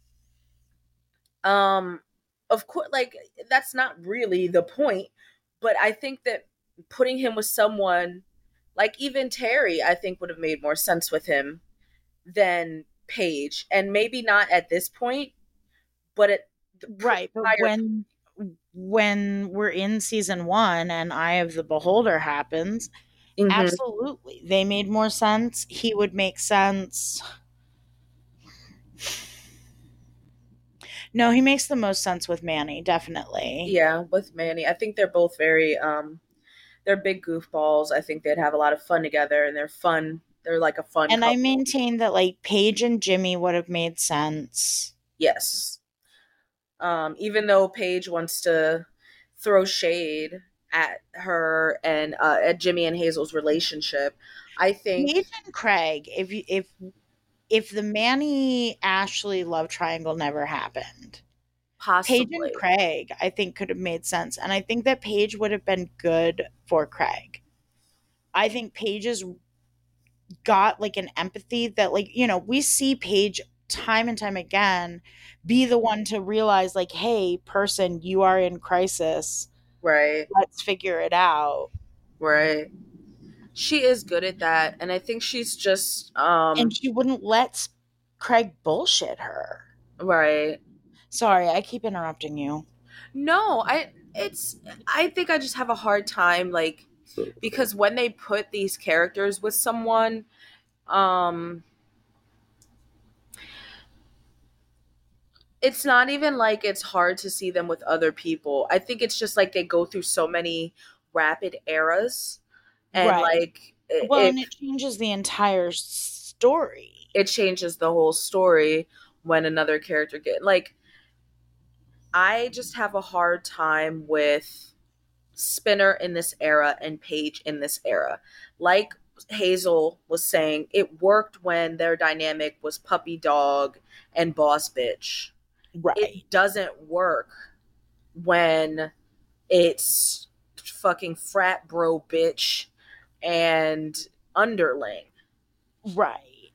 um of course, like that's not really the point, but I think that putting him with someone like even Terry, I think would have made more sense with him than Paige, and maybe not at this point, but at the Right, but prior. when when we're in season one and Eye of the Beholder happens, Mhm. absolutely, they made more sense. He would make sense. No, he makes the most sense with Manny, definitely. Yeah, with Manny, I think they're both very um, they're big goofballs. I think they'd have a lot of fun together, and they're fun. They're like a fun And I couple. maintain that like Paige and Jimmy would have made sense. Yes. Um, even though Paige wants to throw shade at her and uh, at Jimmy and Hazel's relationship, I think Paige and Craig, if you if if the Manny Ashley love triangle never happened, Paige and possibly. Craig, I think, could have made sense. And I think that Paige would have been good for Craig. I think Paige's got like an empathy that, like, you know, we see Paige time and time again be the one to realize, like, hey, person, you are in crisis. Right, Let's figure it out. right. She is good at that, and I think she's just um And she wouldn't let Craig bullshit her. right. Sorry, I keep interrupting you. No, I it's I think I just have a hard time like because when they put these characters with someone, um it's not even like it's hard to see them with other people. I think it's just like they go through so many rapid eras and Right. like it, Well, it, and it changes the entire story. it changes the whole story when another character get like I just have a hard time with Spinner in this era and Paige in this era. Like Hazel was saying, it worked when their dynamic was puppy dog and boss bitch. Right. It doesn't work when it's fucking frat bro bitch and underling. Right.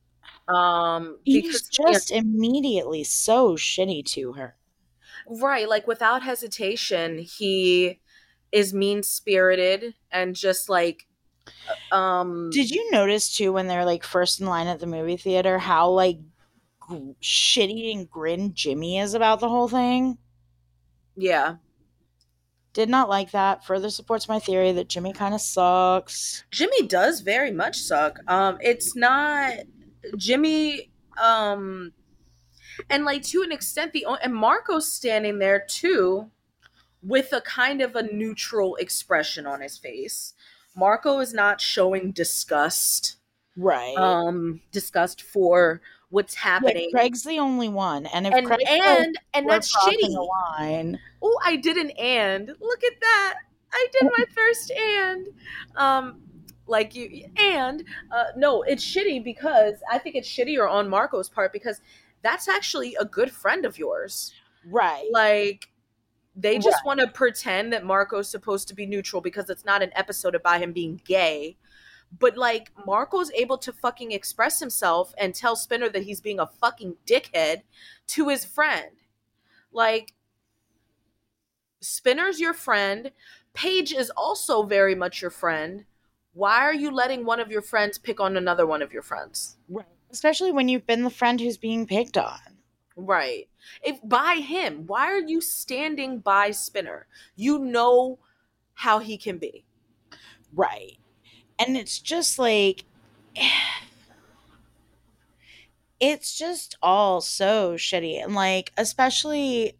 Um He's because you know, just immediately so shitty to her. right, like without hesitation, he is mean spirited and just like um Did you notice too when they're like first in line at the movie theater how like g- shitty and grin Jimmy is about the whole thing? yeah. Did not like that. Further supports my theory that Jimmy kind of sucks. Jimmy does very much suck. Um, it's not Jimmy. Um, and like to an extent, the and Marco's standing there too, with a kind of a neutral expression on his face. Marco is not showing disgust. Right. Um, disgust for what's Yeah, happening. Craig's the only one, and if and Craig says and and we're that's crossing shitty. the line, Oh, I did an and. Look at that. I did my first and. Um, like you and uh, no, it's shitty because I think it's shittier on Marco's part because that's actually a good friend of yours. right? Like they just Right. want to pretend that Marco's supposed to be neutral because it's not an episode about him being gay. But like Marco's able to fucking express himself and tell Spinner that he's being a fucking dickhead to his friend. Like Spinner's your friend. Paige is also very much your friend. Why are you letting one of your friends pick on another one of your friends? Right. Especially when you've been the friend who's being picked on. Right. If by him, why are you standing by Spinner? You know how he can be. Right. And it's just like, it's just all so shitty. And like, especially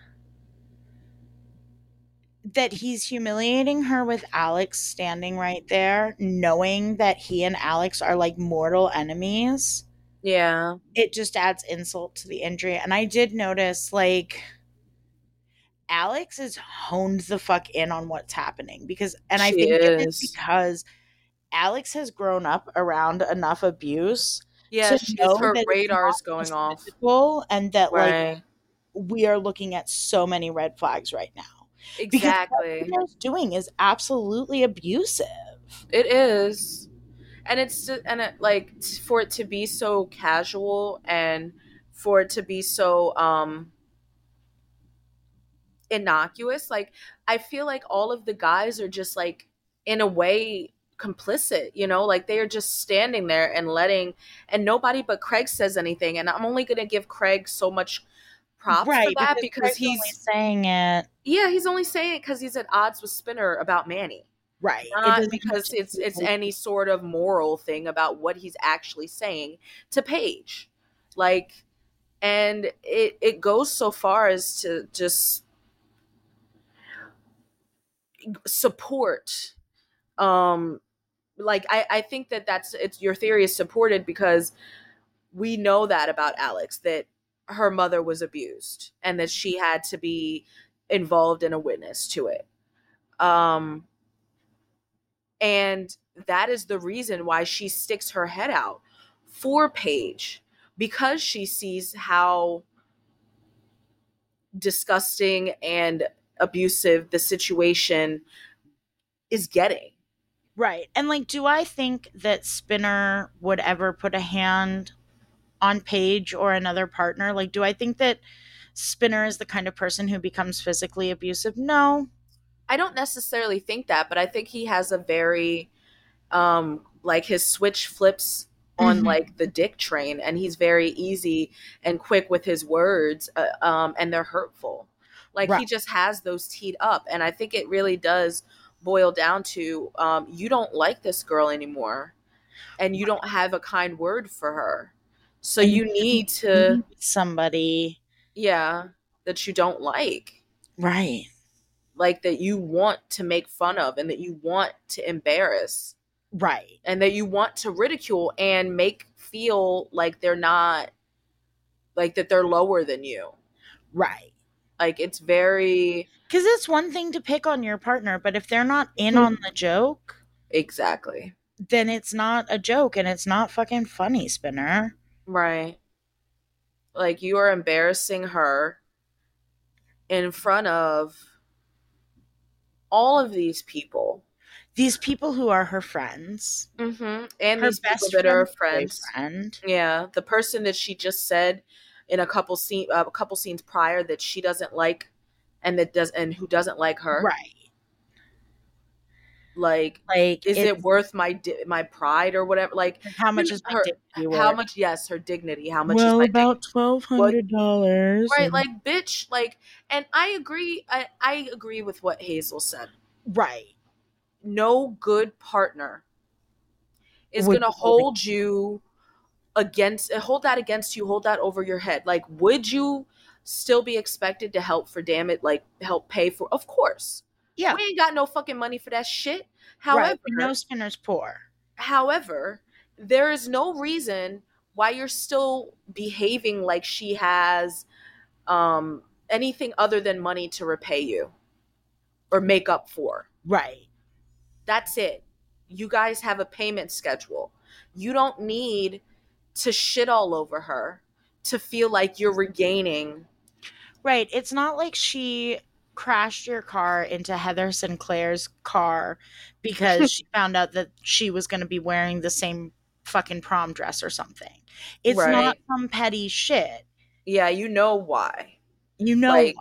that he's humiliating her with Alex standing right there, knowing that he and Alex are like mortal enemies. Yeah. It just adds insult to the injury. And I did notice, like, Alex is honed the fuck in on what's happening because, and I She think it is is. because Alex has grown up around enough abuse Yeah, to she's know her that it's radar not is going just off. physical and that like Right. we are looking at so many red flags right now. Because Exactly. what Spinner's doing is absolutely abusive. It is. And it's and it, like t- for it to be so casual and for it to be so um innocuous, like I feel like all of the guys are just like in a way complicit, you know, like they are just standing there and letting, and nobody but Craig says anything, and I'm only going to give Craig so much props for Right, that because because Craig's only he's saying it. yeah, he's only saying it because he's at odds with Spinner about Manny, Right. It not doesn't because just it's it's feel- any sort of moral thing about what he's actually saying to Paige. Like, and it it goes so far as to just support um like I I think that that's it's your theory is supported because we know that about Alex, that her mother was abused and that she had to be involved in a witness to it. Um And that is the reason why she sticks her head out for Paige, because she sees how disgusting and abusive the situation is getting. Right. And like, do I think that Spinner would ever put a hand on Paige or another partner? Like, do I think that Spinner is the kind of person who becomes physically abusive? No. I don't necessarily think that, but I think he has a very um like his switch flips on Mhm. like the dick train, and he's very easy and quick with his words, uh, um and they're hurtful. Like he Right. just has those teed up, and I think it really does boil down to um you don't like this girl anymore and you don't have a kind word for her, so And you need to, need somebody. yeah, that you don't like Right. like that you want to make fun of and that you want to embarrass Right. and that you want to ridicule and make feel like they're not, like that they're lower than you. Right. Like it's very Because it's one thing to pick on your partner, but if they're not in on the joke, exactly then it's not a joke and it's not fucking funny, Spinner. right. Like you are embarrassing her in front of all of these people. These people who are her friends, Mm-hmm. And her these people best that are friend's friends. boyfriend. Yeah, the person that she just said in a couple scene, uh, a couple scenes prior that she doesn't like, and that does, and who doesn't like her. Right. Like, Like, is it's, it worth my di- my pride or whatever? Like, how much you- is my her? dignity How worth? much? Yes, her dignity. How much Well, is my about twelve hundred dollars. dignity? Right, like, bitch. Like, and I agree. I I agree with what Hazel said. right. No good partner is Would gonna be holding- hold you against hold that against you, hold that over your head. Like, would you still be expected to help for damage, like help pay for? Of course. Yeah. We ain't got no fucking money for that shit. Right. However, We know Spinner's poor. however, there is no reason why you're still behaving like she has um anything other than money to repay you or make up for. Right. That's it. You guys have a payment schedule. You don't need to shit all over her to feel like you're regaining. Right. It's not like she crashed your car into Heather Sinclair's car because she found out that she was going to be wearing the same fucking prom dress or something. It's Right. not some petty shit. Yeah, you know why. You know, Like,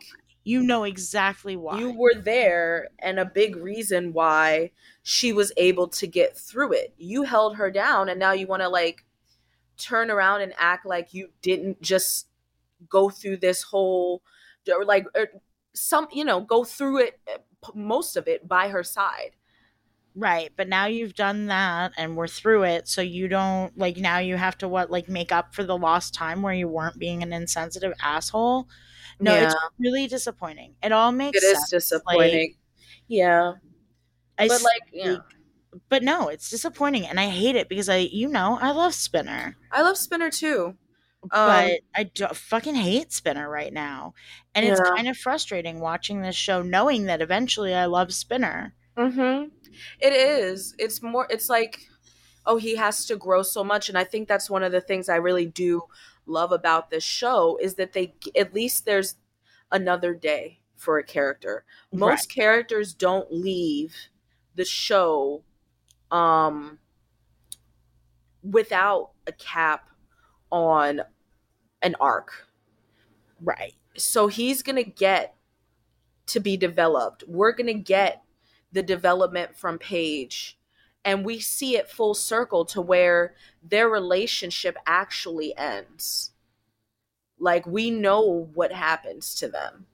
You know exactly why. You were there, and a big reason why she was able to get through it. You held her down, and now you want to like turn around and act like you didn't just go through this whole, or like or some, you know, go through it, most of it by her side. Right, but now you've done that and we're through it, so you don't like now you have to what like make up for the lost time where you weren't being an insensitive asshole. No, Yeah, it's really disappointing. It all makes it is sense. Like disappointing. Yeah, I but s- like, yeah, like, but no, it's disappointing and I hate it because I you know, I love Spinner, I love Spinner too. Um, but I do, fucking hate Spinner right now. And it's yeah. kind of frustrating watching this show knowing that eventually I love Spinner. Mm-hmm. It is. It's more. It's like, oh, he has to grow so much, and I think that's one of the things I really do love about this show is that they at least there's another day for a character. Right. Most characters don't leave the show um without a cap on an arc. Right. So he's going to get to be developed. We're going to get the development from Paige, and we see it full circle to where their relationship actually ends. Like, we know what happens to them.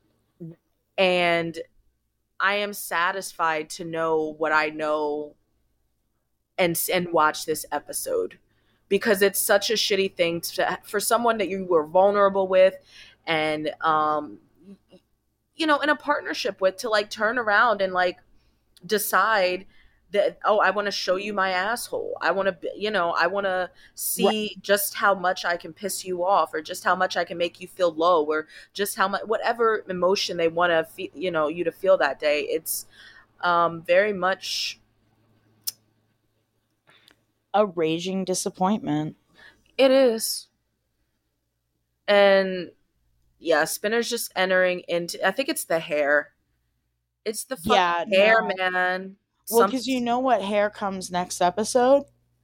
And I am satisfied to know what I know and and watch this episode, because it's such a shitty thing to, for someone that you were vulnerable with and um you know, in a partnership with, to like turn around and like decide that, oh, I want to show you my asshole. I want to, you know, I want to Right. see just how much I can piss you off, or just how much I can make you feel low, or just how much, whatever emotion they want to feel, you know, you to feel that day. It's um very much, A raging disappointment. it is. And yeah, Spinner's just entering into, I think it's the hair. It's the fucking Yeah, hair, no. man. Well, Some because you know what hair comes next episode?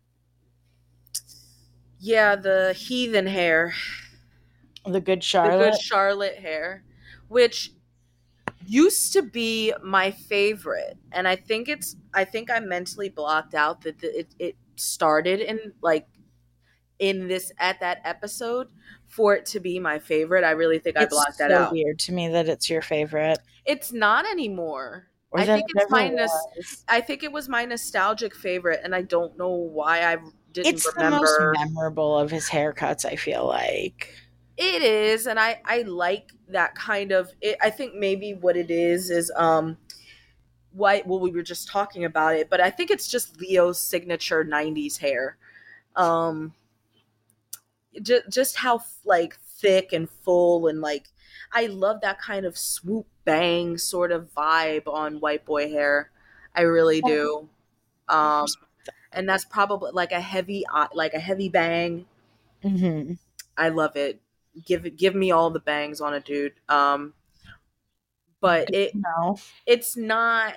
Yeah, the heathen hair. The Good The Charlotte. Good Charlotte hair, which used to be my favorite, and I think it's I think I mentally blocked out that the, it it started in like in this at that episode for it to be my favorite. I really think I blocked It's that so out. weird to me that it's your favorite. It's not anymore. Or I that think it it's ever my nos- was. I think it was my nostalgic favorite, and I don't know why I didn't It's the most remember. memorable of his haircuts, I feel like. It is, and I I like that kind of. It, I think maybe what it is is um, why well we were just talking about it, but I think it's just Leo's signature nineties hair. Um, just just how like thick and full, and like I love that kind of swoop bang sort of vibe on white boy hair. I really do. Um, and that's probably like a heavy uh, like a heavy bang. Mm-hmm. I love it. Give it give me all the bangs on a dude. Um, but it No. it's not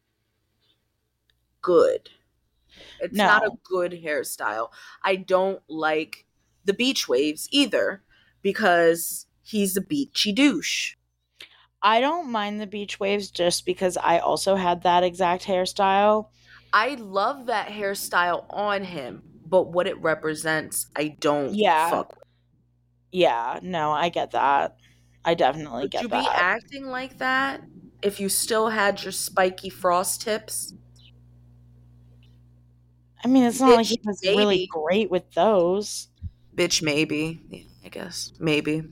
good. It's not a No. good hairstyle. I don't like the beach waves either, because he's a beachy douche. I don't mind the beach waves just because I also had that exact hairstyle. I love that hairstyle on him, but what it represents, I don't Yeah. fuck with. Yeah. No, I get that. I definitely Would get you be that. acting like that if you still had your spiky frost tips? I mean, it's not like Bitch, he was maybe. really great with those. Bitch, maybe. Yeah, I guess. Maybe.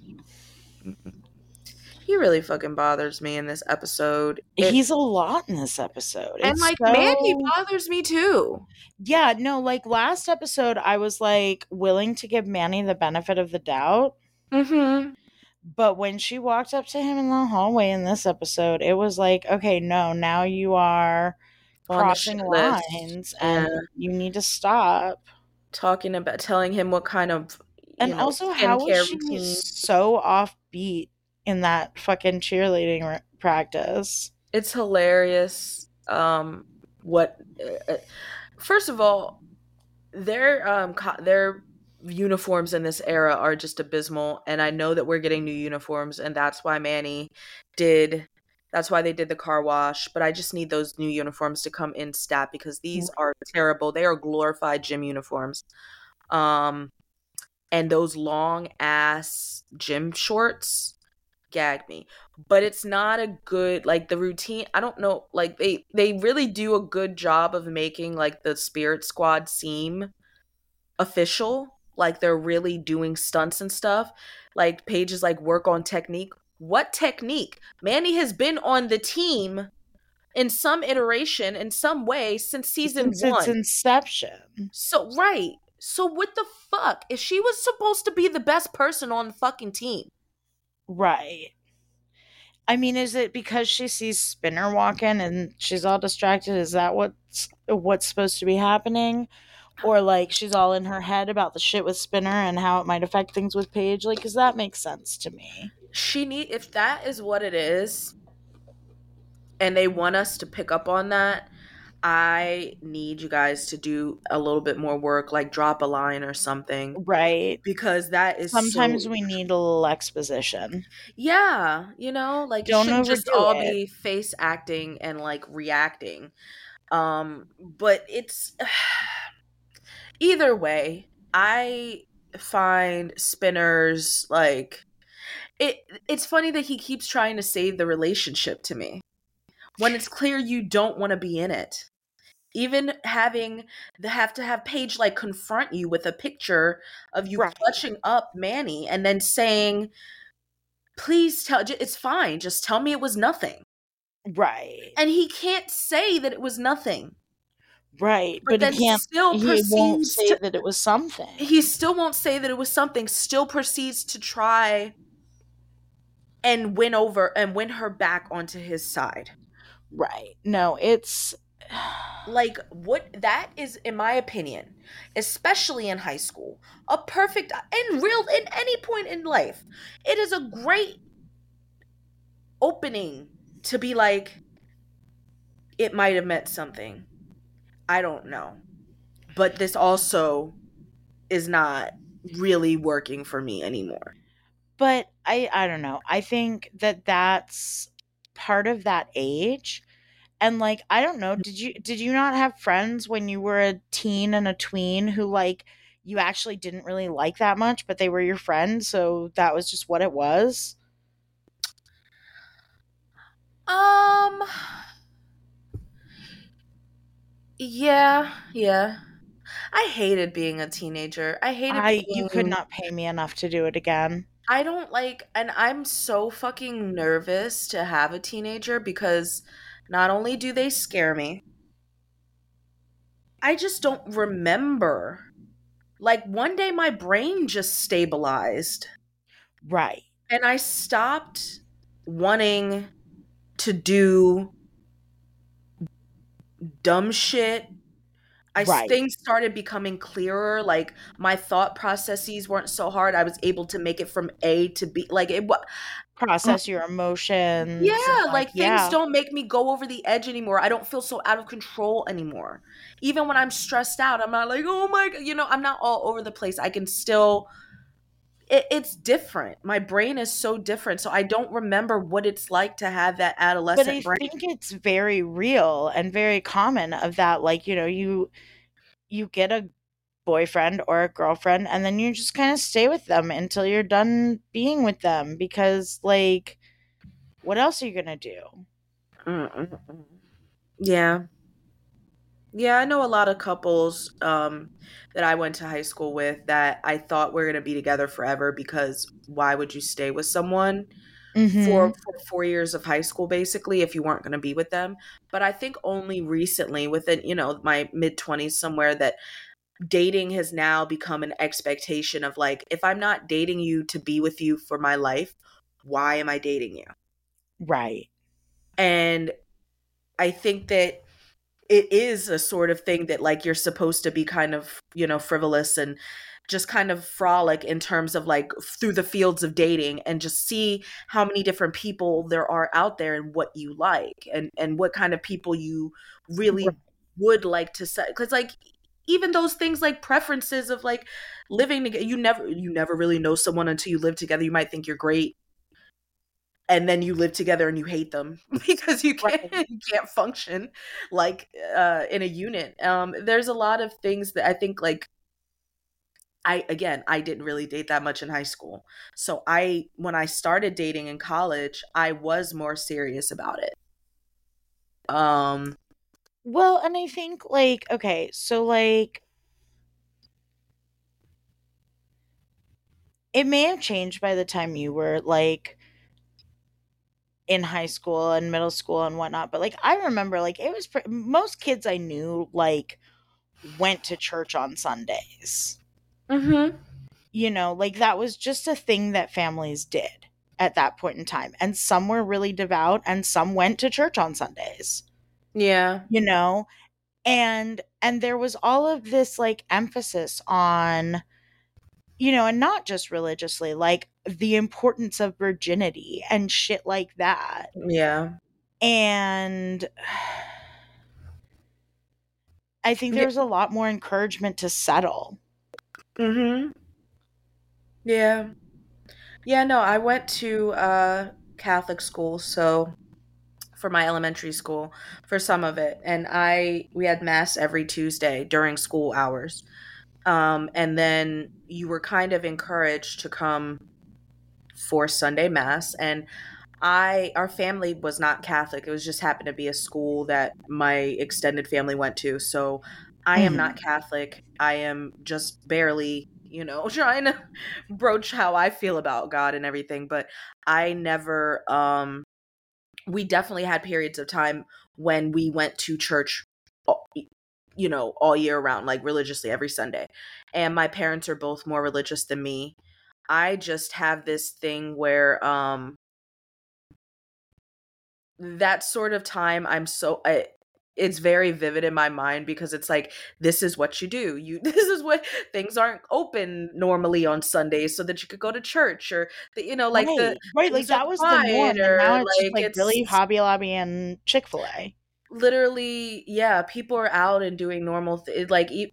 He really fucking bothers me in this episode. It, He's a lot in this episode. and It's like so... Mandy bothers me too. Yeah, no, like last episode, I was like willing to give Manny the benefit of the doubt. Mm-hmm. But when she walked up to him in the hallway in this episode, it was like, okay, no, now you are On the crossing shit list. lines and Yeah. you need to stop. Talking about telling him what kind of you And know also, how was skincare she routine. so offbeat in that fucking cheerleading r- practice? It's hilarious. Um, what? Uh, first of all, their um co- their uniforms in this era are just abysmal, and I know that we're getting new uniforms, and that's why Manny did that's why they did the car wash, but I just need those new uniforms to come in stat because these are terrible. They are glorified gym uniforms. Um and those long ass gym shorts gag me. But it's not a good, like, the routine, I don't know, like they they really do a good job of making like the Spirit Squad seem official, like they're really doing stunts and stuff. Like pages like work on technique. What technique? Manny has been on the team in some iteration in some way since season Since its one. inception. So right. So what the fuck? If she was supposed to be the best person on the fucking team. Right. I mean, is it because she sees Spinner walking and she's all distracted? Is that what's what's supposed to be happening? Or like she's all in her head about the shit with Spinner and how it might affect things with Paige? Like, because that makes sense to me. She need if that is what it is, and they want us to pick up on that, I need you guys to do a little bit more work, like drop a line or something, Right. because that is Sometimes so, we need a little exposition. yeah, you know, like it Don't shouldn't just overdo all it. be face acting and like reacting. Um, but it's either way, I find Spinner's like it it's funny that he keeps trying to save the relationship to me when it's clear you don't want to be in it. Even having the have to have Paige like confront you with a picture of you Right. clutching up Manny and then saying, please tell, j- it's fine, just tell me it was nothing. Right. And he can't say that it was nothing, Right. but But then he can't, still he won't proceeds say to, that it was something. he still won't say that it was something, still proceeds to try and win over and win her back onto his side. Right. No, it's. Like, what that is, in my opinion, especially in high school, a perfect, in real, in any point in life, it is a great opening to be like, it might have meant something. I don't know. But this also is not really working for me anymore. But I, I don't know. I think that that's part of that age. And like, I don't know, did you did you not have friends when you were a teen and a tween who like you actually didn't really like that much, but they were your friends, so that was just what it was? Um, yeah, yeah. I hated being a teenager. I hated I you could being, not pay me enough to do it again. I don't like, and I'm so fucking nervous to have a teenager because not only do they scare me, I just don't remember. Like one day my brain just stabilized Right. and I stopped wanting to do dumb shit. I Right. things started becoming clearer. Like my thought processes weren't so hard. I was able to make it from A to B. Like it was, Process your emotions and yeah, like like things yeah. don't make me go over the edge anymore. I don't feel so out of control anymore. Even when I'm stressed out, I'm not like, oh my God, you know, I'm not all over the place. I can still, it, it's different. My brain is so different. So I don't remember what it's like to have that But adolescent I brain. think it's very real and very common of that, like, you know, you you get a boyfriend or a girlfriend and then you just kind of stay with them until you're done being with them because like what else are you going to do? Mm-mm-mm. Yeah. Yeah, I know a lot of couples um, that I went to high school with that I thought were going to be together forever because why would you stay with someone for, Mhm. for four years of high school, basically, if you weren't going to be with them? But I think only recently, within, you know, my mid twenties somewhere, that dating has now become an expectation of like, if I'm not dating you to be with you for my life, why am I dating you? Right. And I think that it is a sort of thing that like you're supposed to be kind of, you know, frivolous and just kind of frolic in terms of like through the fields of dating and just see how many different people there are out there and what you like and and what kind of people you Right. really would like to say, because like even those things like preferences of like living together, you never you never really know someone until you live together. You might think you're great, and then you live together and you hate them because you can't Right. you can't function like uh in a unit. Um there's a lot of things that I think like I again, I didn't really date that much in high school. So I when I started dating in college, I was more serious about it. Um Well, and I think like okay, so like it may have changed by the time you were like in high school and middle school and whatnot, but like I remember like it was pre- most kids I knew like went to church on Sundays. mhm. You know, like that was just a thing that families did at that point in time. And some were really devout and some went to church on Sundays, Yeah. you know? And and there was all of this like emphasis on, you know, and not just religiously, like the importance of virginity and shit like that. Yeah. And I think Yeah. there was a lot more encouragement to settle. Mhm. Yeah. Yeah, no, I went to uh Catholic school, so for my elementary school for some of it, and I we had mass every Tuesday during school hours. Um and then you were kind of encouraged to come for Sunday mass, and I our family was not Catholic. It was just happened to be a school that my extended family went to. So I am not Mhm. Catholic. I am just barely, you know, trying to broach how I feel about God and everything, but I never um we definitely had periods of time when we went to church all- you know, all year round, like religiously every Sunday. And my parents are both more religious than me. I just have this thing where um that sort of time I'm so I, it's very vivid in my mind because it's like this is what you do. You this is what things aren't open normally on Sundays so that you could go to church or the, you know like the Right. Right. Like things are that was the quiet norm. And or now it's just like like it's really Hobby Lobby and Chick fil A. literally yeah, people are out and doing normal th- like e-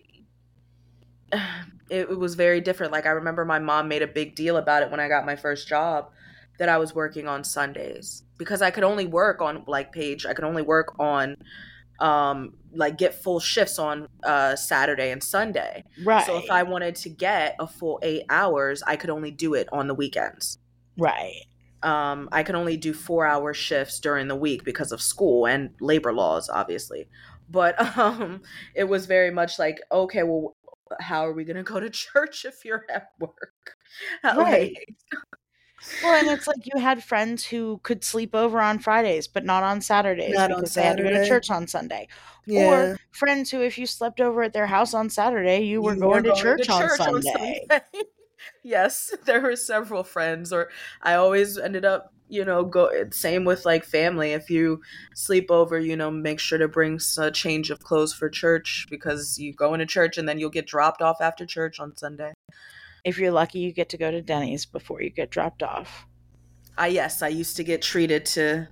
it, it was very different. Like I remember my mom made a big deal about it when I got my first job that I was working on Sundays because I could only work on like page I could only work on um like get full shifts on uh Saturday and Sunday. So if Right. I wanted to get a full eight hours, I could only do it on the weekends. Right. Um I could only do four hour shifts during the week because of school and labor laws, obviously. But um it was very much like, okay, well, how are we gonna go to church if you're at work? Like, Right. Well, and it's like you had friends who could sleep over on Fridays, but not on Saturdays not on because they had to go to Saturday. church on Sunday. Or Yeah. friends who, if you slept over at their house on Saturday, you were You were going to going to church on church on Sunday. Sunday. Yes, there were several friends, or I always ended up, you know, go same with like family. If you sleep over, you know, make sure to bring a change of clothes for church because you go into church and then you'll get dropped off after church on Sunday. If you're lucky, you get to go to Denny's before you get dropped off. I yes, I used to get treated to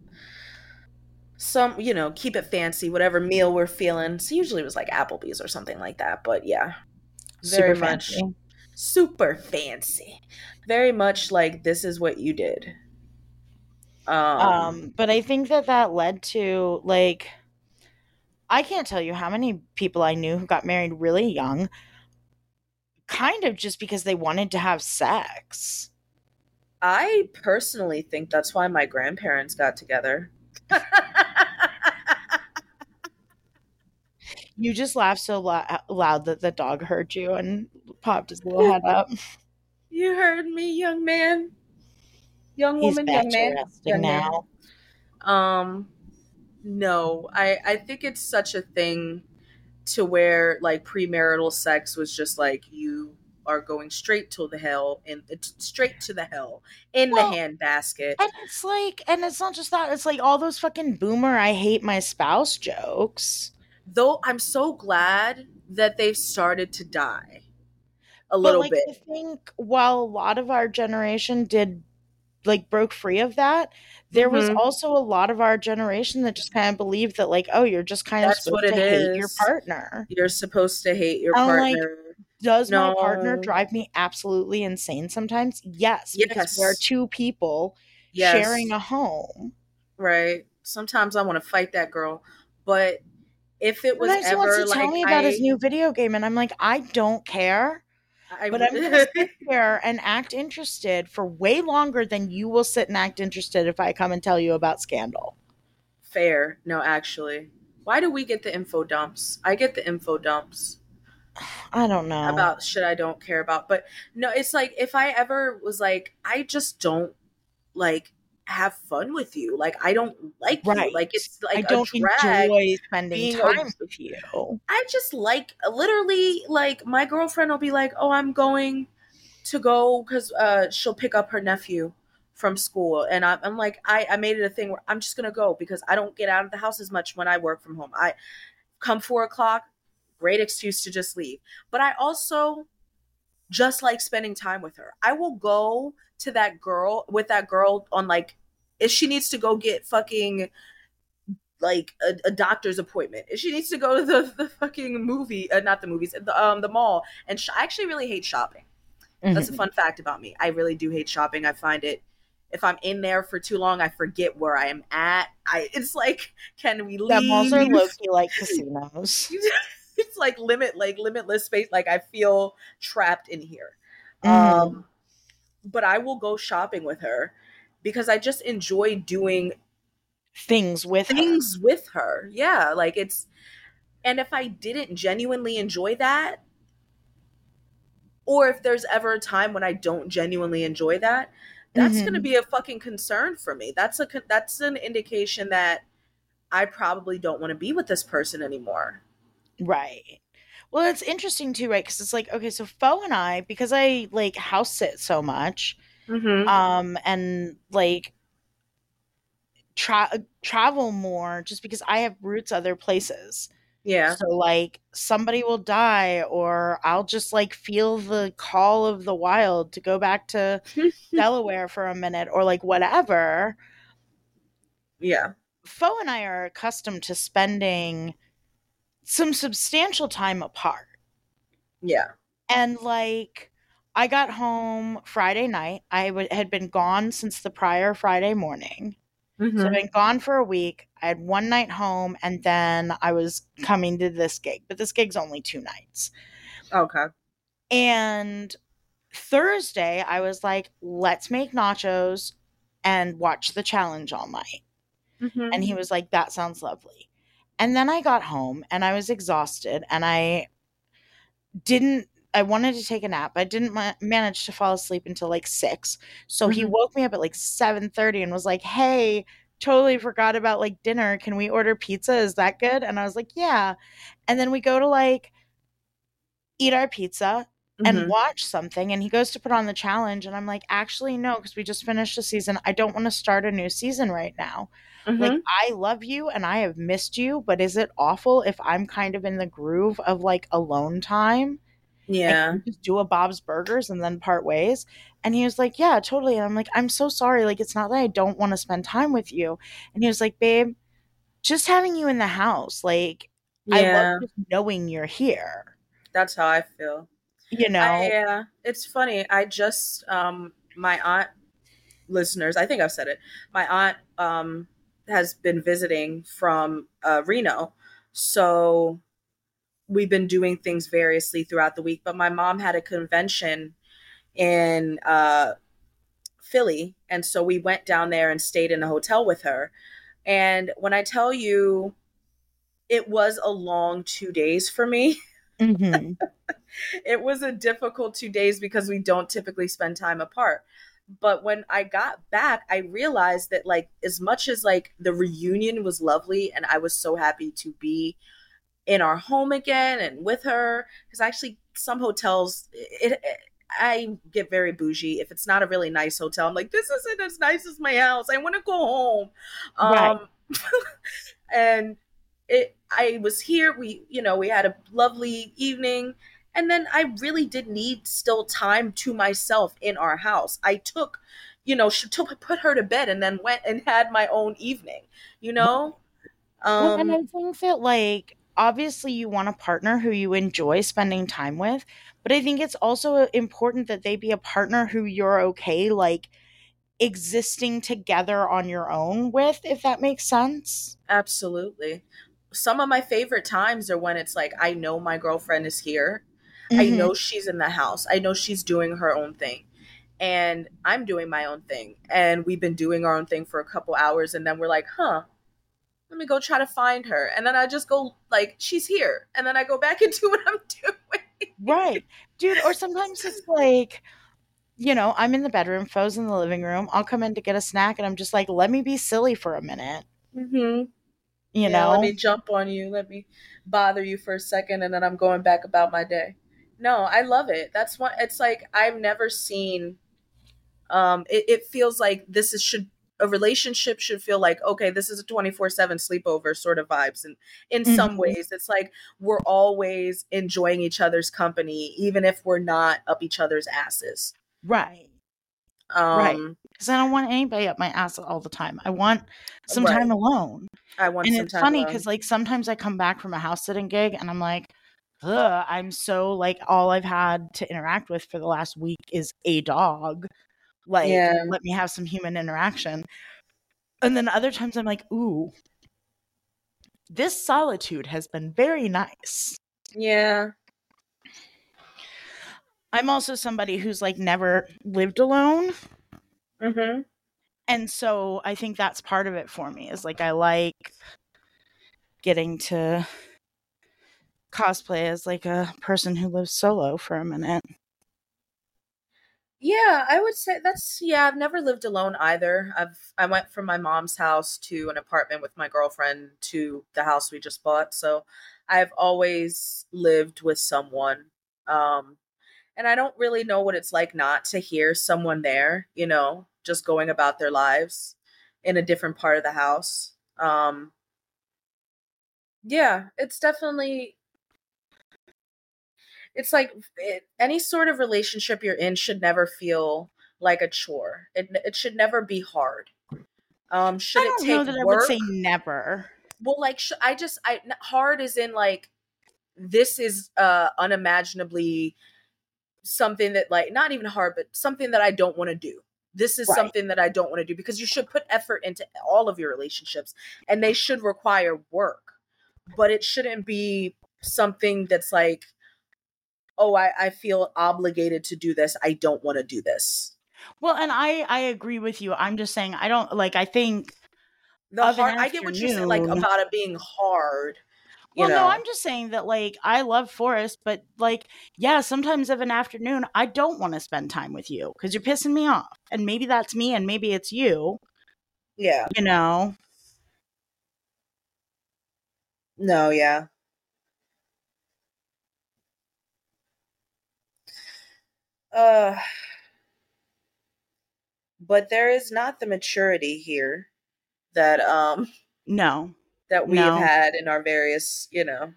some, you know, keep it fancy, whatever meal we're feeling. So usually it was like Applebee's or something like that. But yeah, very Super much fancy. super fancy. Very much like this is what you did. Um, Um, but I think that that led to like I can't tell you how many people I knew who got married really young, kind of just because they wanted to have sex. I personally think that's why my grandparents got together. You just laughed so lo- loud that the dog heard you and popped his little head up. You heard me, young man. Young He's woman, back young to man, resting young man. now. Um, no, I I think it's such a thing to where like premarital sex was just like you are going straight to the hell and it's straight to the hell in the Well, handbasket. and it's like, and it's not just that, it's like all those fucking boomer I hate my spouse jokes. Though I'm so glad that they've started to die a But little like, bit. I think while a lot of our generation did like broke free of that, there was Mhm. also a lot of our generation that just kind of believed that like, oh, you're just kind of That's what supposed it to hate your is. partner. You're supposed to hate your And like, partner. does my partner No. drive me absolutely insane sometimes? Yes, because we are Yes. two people sharing Yes. a home. Right. Sometimes I want to fight that girl, but if it was Sometimes he wants to ever tell like me about his I new video game, and I'm like, I don't care, I but I'm gonna re- sit here and act interested for way longer than you will sit and act interested if I come and tell you about Scandal. fair. No, actually. Why do we get the info dumps? I get the info dumps I don't know. about shit I don't care about. But no, it's like if I ever was like, I just don't like have fun with you. Like I don't like you. Right. Like it's I like a don't drag enjoy spending being a time with you. I just like literally like my girlfriend will be like, "Oh, I'm going to go because uh, she'll pick up her nephew from school," and I'm, I'm like, I I made it a thing where I'm just gonna go because I don't get out of the house as much when I work from home. I come four o'clock, great excuse to just leave. But I also just like spending time with her. I will go to that girl with that girl on like if she needs to go get fucking like a, a doctor's appointment. If she needs to go to the, the fucking movie, uh, not the movies, the um the mall. And sh- I actually really hate shopping. That's a Mhm. fun fact about me. I really do hate shopping. I find it if I'm in there for too long, I forget where I am at. I it's like, can we Yeah, malls are leave? low key like casinos. It's like limit like limitless space. Like I feel trapped in here. Hmm. Um, but I will go shopping with her because I just enjoy doing Things with her. things with her. Yeah, like it's and if I didn't genuinely enjoy that, or if there's ever a time when I don't genuinely enjoy that, that's going to Hmm. be a fucking concern for me. That's a that's an indication that I probably don't want to be with this person anymore. Right. Well, it's interesting too, right? Because it's like, okay, so Fo and I, because I like house sit so much, Mhm. um, and like tra- travel more, just because I have roots other places. Yeah. So like somebody will die, or I'll just like feel the call of the wild to go back to Delaware for a minute, or like whatever. Yeah. Fo and I are accustomed to spending some substantial time apart. Yeah. And like, I got home Friday night. I w- had been gone since the prior Friday morning. So I've Mhm. been gone for a week. I had one night home, and then I was coming to this gig, but this gig's only two nights. Okay. And Thursday, I was like, let's make nachos and watch the challenge all night. Mhm. And he was like, that sounds lovely. And then I got home and I was exhausted and I didn't I wanted to take a nap. I didn't ma- manage to fall asleep until like six. So he Mhm. woke me up at like seven thirty and was like, "Hey, totally forgot about like dinner. Can we order pizza? Is that good?" And I was like, "Yeah." And then we go to like eat our pizza and Mhm. watch something, and he goes to put on the challenge and I'm like, "Actually, no, because we just finished a season. I don't want to start a new season right now. Like, Mhm. I love you and I have missed you, but is it awful if I'm kind of in the groove of like alone time? And can Yeah. we just do a Bob's Burgers and then part ways?" And he was like, "Yeah, totally." And I'm like, "I'm so sorry. Like, it's not that I don't want to spend time with you." And he was like, "Babe, just having you in the house, like, I love Yeah. just knowing you're here." That's how I feel. You I know? uh it's funny. I just um my aunt listeners, I think I've said it. My aunt um has been visiting from uh Reno. So we've been doing things variously throughout the week, but my mom had a convention in uh Philly, and so we went down there and stayed in a hotel with her. And when I tell you it was a long two days for me, Mhm. it was a difficult two days because we don't typically spend time apart. But when I got back, I realized that like as much as like the reunion was lovely and I was so happy to be in our home again and with her, because actually some hotels it, it I get very bougie. If it's not a really nice hotel, I'm like, this isn't as nice as my house. I want to go home. Right. Um and it I was here, we you know we had a lovely evening, and then I really did need still time to myself in our house. I took you know, sh- to put her to bed and then went and had my own evening, you know? Well, and Um, I think that, like, obviously you want a partner who you enjoy spending time with, but I think it's also important that they be a partner who you're okay, like, existing together on your own with, if that makes sense. absolutely. Some of my favorite times are when it's like, I know my girlfriend is here. I Mm-hmm. know she's in the house. I know she's doing her own thing. And I'm doing my own thing. And we've been doing our own thing for a couple hours. And then we're like, huh, let me go try to find her. And then I just go, like, she's here. And then I go back and do what I'm doing. Right. Dude, or sometimes it's like, you know, I'm in the bedroom, Foe's in the living room. I'll come in to get a snack and I'm just like, let me be silly for a minute, Mm-hmm. you Yeah, let know? me jump on you. Let me bother you for a second. And then I'm going back about my day. No, I love it. That's what it's like. I've never seen um it, it feels like this is should a relationship should feel like, okay, this is a twenty-four seven sleepover sort of vibes, and in some Mhm. ways it's like we're always enjoying each other's company even if we're not up each other's asses. Right. Right. um Because I don't want anybody up my ass all the time. I want some right, time alone. I want And some it's time funny alone. because, like, sometimes I come back from a house sitting gig and I'm like, ugh, I'm so, like, all I've had to interact with for the last week is a dog. Like, Yeah, let me have some human interaction. And then other times I'm like, ooh, this solitude has been very nice. yeah. I'm also somebody who's, like, never lived alone. Mm-hmm. And so I think that's part of it for me is, like, I like getting to cosplay as, like, a person who lives solo for a minute. Yeah, I would say that's yeah, I've never lived alone either. I've I went from my mom's house to an apartment with my girlfriend to the house we just bought. So I've always lived with someone. Um and I don't really know what it's like not to hear someone there, you know, just going about their lives in a different part of the house. Um yeah, it's definitely it's like it, any sort of relationship you're in should never feel like a chore. It it should never be hard. Um, should I it don't know take that I would say work? never. Well, like sh- I just I n- hard is in like this is uh unimaginably something that like not even hard, but something that I don't want to do. This is Right. something that I don't want to do because you should put effort into all of your relationships and they should require work, but it shouldn't be something that's like, oh, I, I feel obligated to do this. I don't want to do this. Well, and I I agree with you. I'm just saying I don't like I think The of an hard, I get what you're saying, like afternoon. about it being hard, you Well, no, know. I'm just saying that, like, I love Forrest, but, like, yeah, sometimes of an afternoon I don't want to spend time with you because you're pissing me off. And maybe that's me and maybe it's you, Yeah. you know. No, yeah. Uh, but there is not the maturity here that um No. that we have No. had in our various, you know,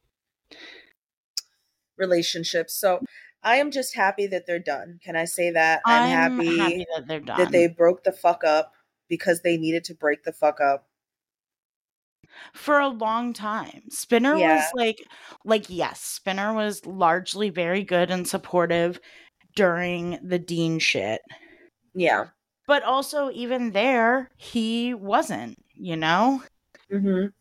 relationships. So I am just happy that they're done. Can I say that? I'm I'm happy happy that they're that done. they broke the fuck up because they needed to break the fuck up. For a long time. Spinner Yeah. was like like yes, Spinner was largely very good and supportive during the Dean shit. Yeah. But also even there, he wasn't, you know? Mhm.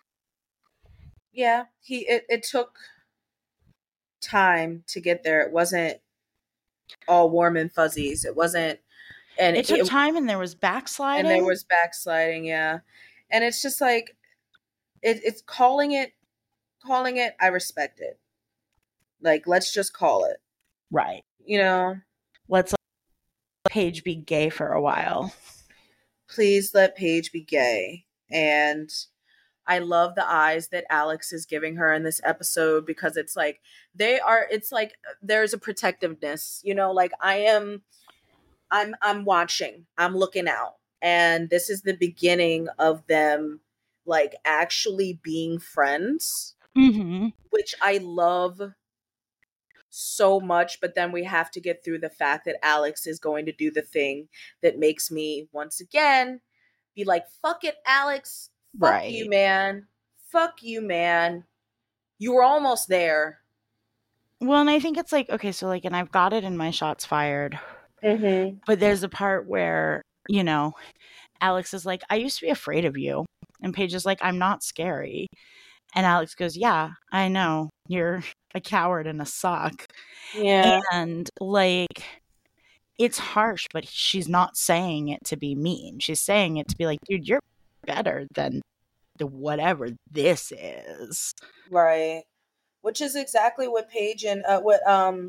Yeah, he it, it took time to get there. It wasn't all warm and fuzzies. It wasn't and It took it time and there was and there backsliding. was backsliding, yeah. And it's just like it, it's calling it calling it I respect it. Like let's just call it. Right. You know, Let's let Paige be gay for a while. please let Paige be gay. And I love the eyes that Alex is giving her in this episode because it's like they are it's like there's a protectiveness, you know, like I am I'm I'm watching. I'm looking out. And this is the beginning of them like actually being friends, Mm-hmm. which I love so much, but then we have to get through the fact that Alex is going to do the thing that makes me once again be like, fuck it, Alex. Fuck Right. you, man. Fuck you, man. You were almost there. Well, and I think it's like, okay, so like, and I've got it in my shots fired, Mm-hmm. but there's a part where, you know, Alex is like, I used to be afraid of you. And Paige is like, I'm not scary. And Alex goes, yeah, I know. You're a coward and a sock. Yeah. And like, it's harsh, but she's not saying it to be mean. She's saying it to be like, dude, you're better than the whatever this is. Right. Which is exactly what Paige and uh, what um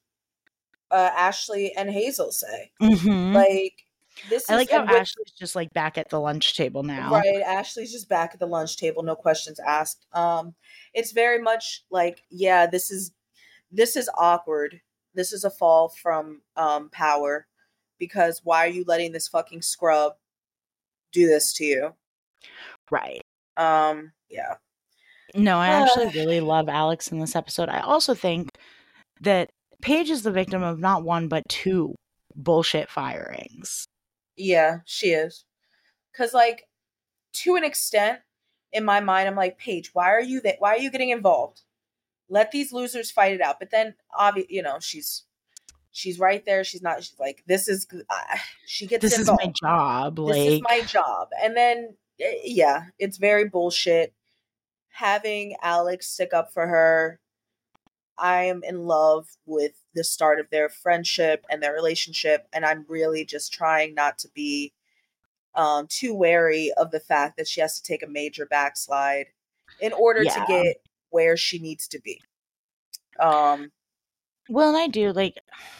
uh, Ashley and Hazel say. Mm-hmm. Like, this I is like how and what- Ashley's just like back at the lunch table now. right. Ashley's just back at the lunch table, no questions asked. Um, it's very much like, yeah, this is this is awkward. This is a fall from um power, because why are you letting this fucking scrub do this to you? Right. Um, yeah. No, I actually Ugh. really love Alex in this episode. I also think that Paige is the victim of not one, but two bullshit firings. Yeah, she is. Cause like, to an extent, in my mind, I'm like, Paige, why are you that? Why are you getting involved? Let these losers fight it out. But then, obviously, you know, she's she's right there. She's not. She's like, this is. Uh, she gets This involved. is my job. This like, is my job. And then, eh, yeah, it's very bullshit. Having Alex stick up for her, I am in love with the start of their friendship and their relationship, and I'm really just trying not to be um, too wary of the fact that she has to take a major backslide in order Yeah. to get where she needs to be. Um, well, and I do like.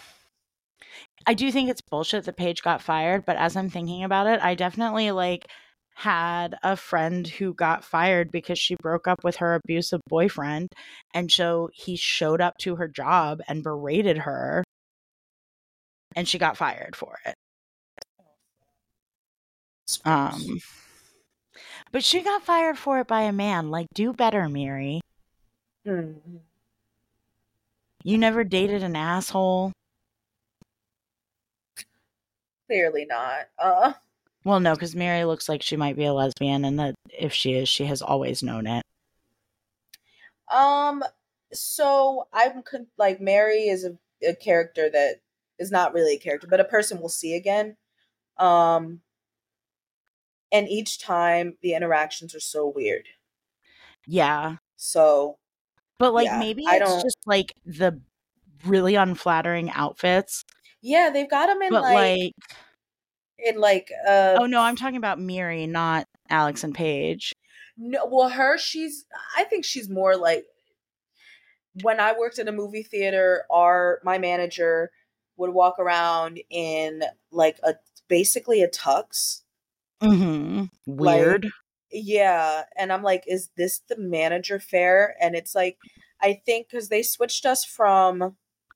I do think it's bullshit that Paige got fired, but as I'm thinking about it, I definitely like had a friend who got fired because she broke up with her abusive boyfriend, and so he showed up to her job and berated her, and she got fired for it. Um, but she got fired for it by a man. Like, do better, Miri. hmm. You never dated an asshole. Clearly not. Uh, Well, no, because Mary looks like she might be a lesbian, and that if she is, she has always known it. um, so I'm con- like, Mary is a, a character that is not really a character, but a person we'll see again. Um, and each time the interactions are so weird. Yeah. So, But, like, yeah, maybe I it's don't. just, like, the really unflattering outfits. Yeah, they've got them in But, like, like, in like uh oh, no, I'm talking about Miri, not Alex and Paige. no, well, her, she's, I think she's more like, when I worked in a movie theater, our my manager would walk around in like a basically a tux. Mm-hmm. Like, Weird. yeah, and I'm like, is this the manager fare? And it's like, I think because they switched us from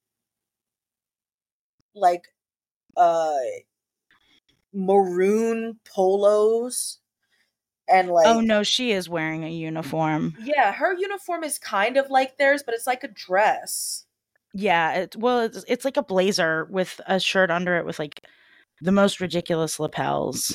like uh maroon polos and like, oh, no, she is wearing a uniform. yeah, her uniform is kind of like theirs, but it's like a dress. Yeah, it, well, it's, it's like a blazer with a shirt under it with, like, the most ridiculous lapels.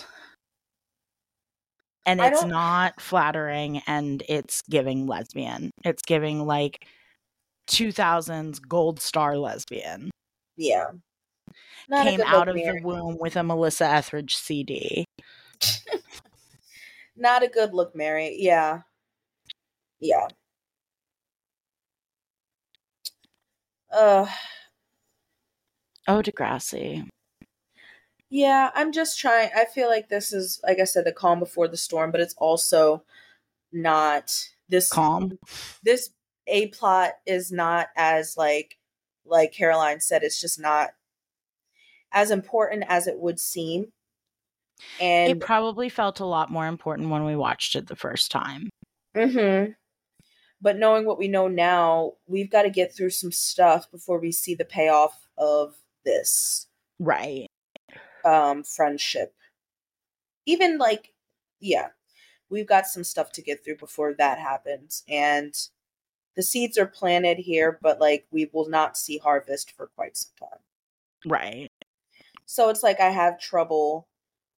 And I it's don't- not flattering, and it's giving lesbian. It's giving, like, two thousands gold star lesbian. Yeah. Not a Came good out look, of the Mary. womb with a Melissa Etheridge C D. Not a good look, Mary. Yeah. Yeah. Uh Oh, Degrassi. yeah, I'm just trying. I feel like this is, like I said, the calm before the storm, but it's also not this Calm. this A plot is not as like like Caroline said, it's just not as important as it would seem. It And probably felt a lot more important when we watched it the first time. mhm. But knowing what we know now, we've got to get through some stuff before we see the payoff of this Right. um friendship. Even like, yeah, we've got some stuff to get through before that happens. And the seeds are planted here, but like we will not see harvest for quite some time. Right. So it's like I have trouble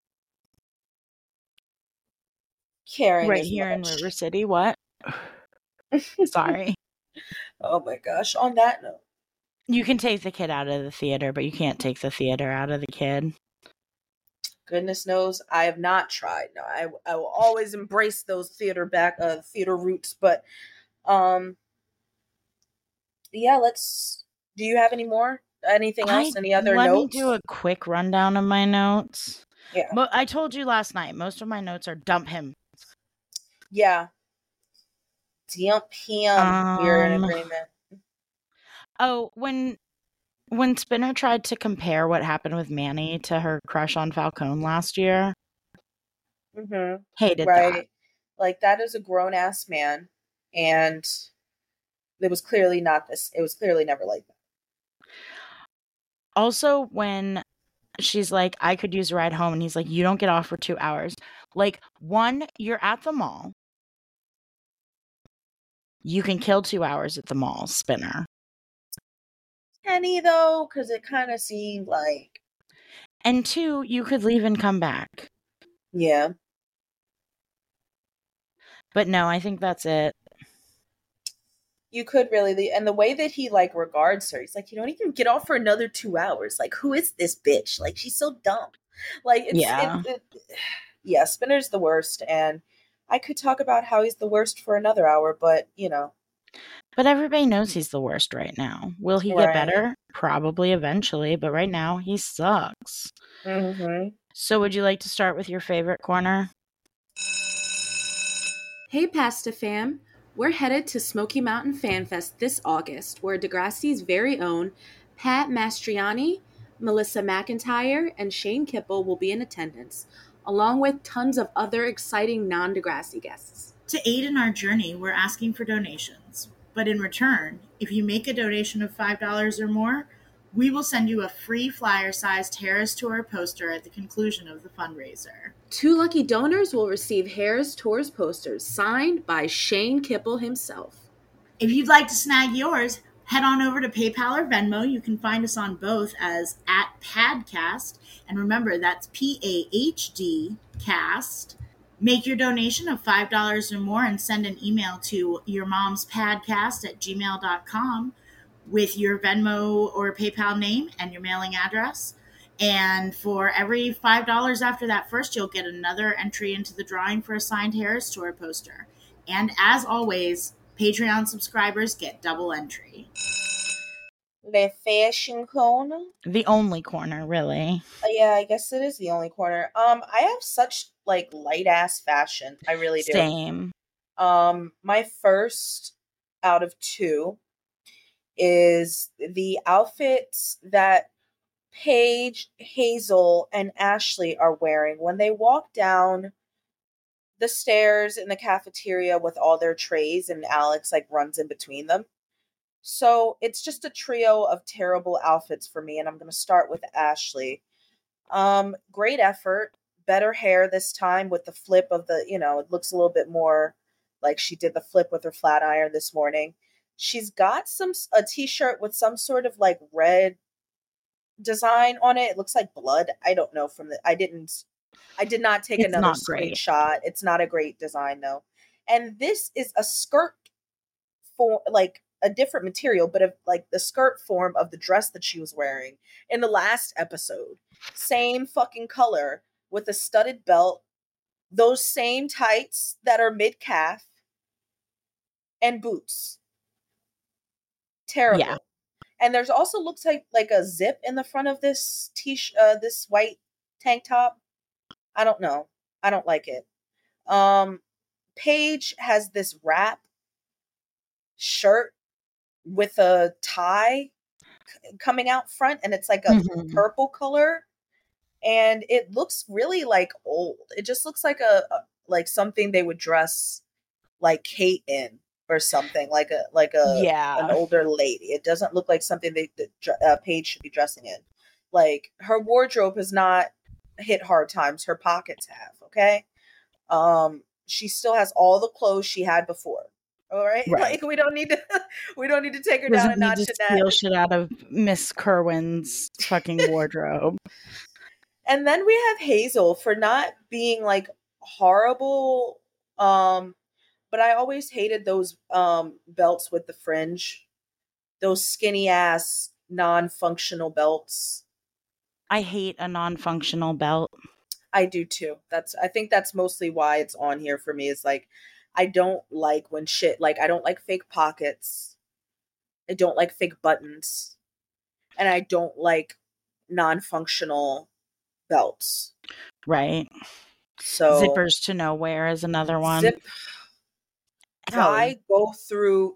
caring Right as here in much. River City. What? Sorry. Oh my gosh. On that note, You can take the kid out of the theater, but you can't take the theater out of the kid. goodness knows I have not tried. No, I I will always embrace those theater back uh theater roots, but um yeah, let's do you have any more? Anything I else? Any other let me notes? do a quick rundown of my notes. Yeah. But I told you last night, most of my notes are dump him. Yeah. Dump him. We're in Um agreement. oh, when when Spinner tried to compare what happened with Manny to her crush on Falcone last year, Mm-hmm. hated that. Right. Like that is a grown ass man, and it was clearly not this. It was clearly never like that. Also, when she's like, I could use a ride home, and he's like, you don't get off for two hours. Like, one, you're at the mall. You can kill two hours at the mall, Spinner. Kenny though, because it kind of seemed like And two, you could leave and come back. yeah. But no, I think that's it. You could really leave. And the way that he like regards her, he's like, you don't even get off for another two hours. Like, who is this bitch? Like, she's so dumb. Like, it's Yeah. it, it, yeah. Spinner's the worst, and I could talk about how he's the worst for another hour, but you know, But everybody knows he's the worst right now. Will he get Right. better? Probably eventually, but right now he sucks. mm-hmm. So would you like to start with your favorite corner? Hey Pasta fam! We're headed to Smoky Mountain Fan Fest this August, where Degrassi's very own Pat Mastriani, Melissa McIntyre, and Shane Kipple will be in attendance, along with tons of other exciting non-Degrassi guests. To aid in our journey, we're asking for donations. But in return, if you make a donation of five dollars or more, we will send you a free flyer-sized Harris Tour poster at the conclusion of the fundraiser. Two lucky donors will receive Harris Tours posters signed by Shane Kipple himself. If you'd like to snag yours, head on over to PayPal or Venmo. You can find us on both as at Padcast. And remember, that's P A H D cast. Make your donation of five dollars or more and send an email to yourmomspadcast at gmail dot com with your Venmo or PayPal name and your mailing address. And for every five dollars after that first, you'll get another entry into the drawing for a signed Harris Tour poster. And as always, Patreon subscribers get double entry. The fashion corner. The only corner, really. Uh, yeah, I guess it is the only corner. Um, I have such like light ass fashion. I really do. Same. Um, my first out of two is the outfits that Paige, Hazel, and Ashley are wearing when they walk down the stairs in the cafeteria with all their trays, and Alex like runs in between them. So it's just a trio of terrible outfits for me, and I'm going to start with Ashley. Um, great effort, better hair this time with the flip of the, you know, it looks a little bit more like she did the flip with her flat iron this morning. She's got some a t-shirt with some sort of like red design on it. It looks like blood. I don't know from the I didn't I did not take It's another not great. screenshot. It's not a great design though. And this is a skirt for like a different material, but of like the skirt form of the dress that she was wearing in the last episode. Same fucking color with a studded belt, those same tights that are mid calf, and boots. Terrible. Yeah. And there's also looks like like a zip in the front of this t uh, this white tank top. I don't know. I don't like it. Um, Paige has this wrap shirt with a tie c- coming out front, and it's like a Mhm. purple color, and it looks really like old. It just looks like a, a like something they would dress like Kate in or something like a like a an Yeah. older lady. It doesn't look like something they, that dr- uh, Paige should be dressing in. Like her wardrobe has not hit hard times. Her pockets have. Okay, um, she still has all the clothes she had before. All right, Right. like we don't need to, we don't need to take her Doesn't down a need notch to in that. steal shit out of Miss Kerwin's fucking wardrobe. And then we have Hazel for not being like horrible. Um, but I always hated those um belts with the fringe, those skinny ass non-functional belts. I hate a non-functional belt. I do too. That's I think that's mostly why it's on here for me. Is like I don't like when shit like I don't like fake pockets. I don't like fake buttons. And I don't like non-functional belts. Right. So Zippers to nowhere is another one. Zip. Ow. Why go through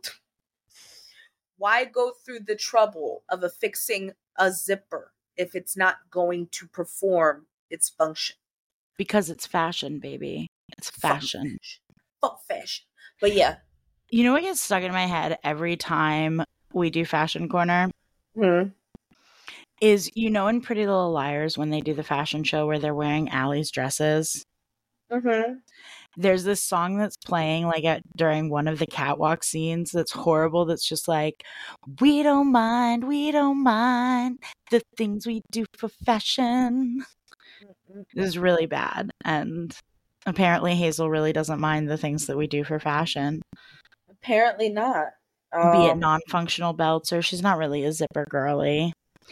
why go through the trouble of affixing a zipper if it's not going to perform its function? Because it's fashion, baby. It's fashion. Fuck fashion. But yeah. You know what gets stuck in my head every time we do Fashion Corner? Hmm. Is, you know, in Pretty Little Liars, when they do the fashion show where they're wearing Allie's dresses, Mm-hmm. there's this song that's playing like at during one of the catwalk scenes that's horrible. That's just like, we don't mind, we don't mind the things we do for fashion. It was really bad. And apparently Hazel really doesn't mind the things that we do for fashion. Apparently not. Be it Um, non-functional belts or she's not really a zipper girly.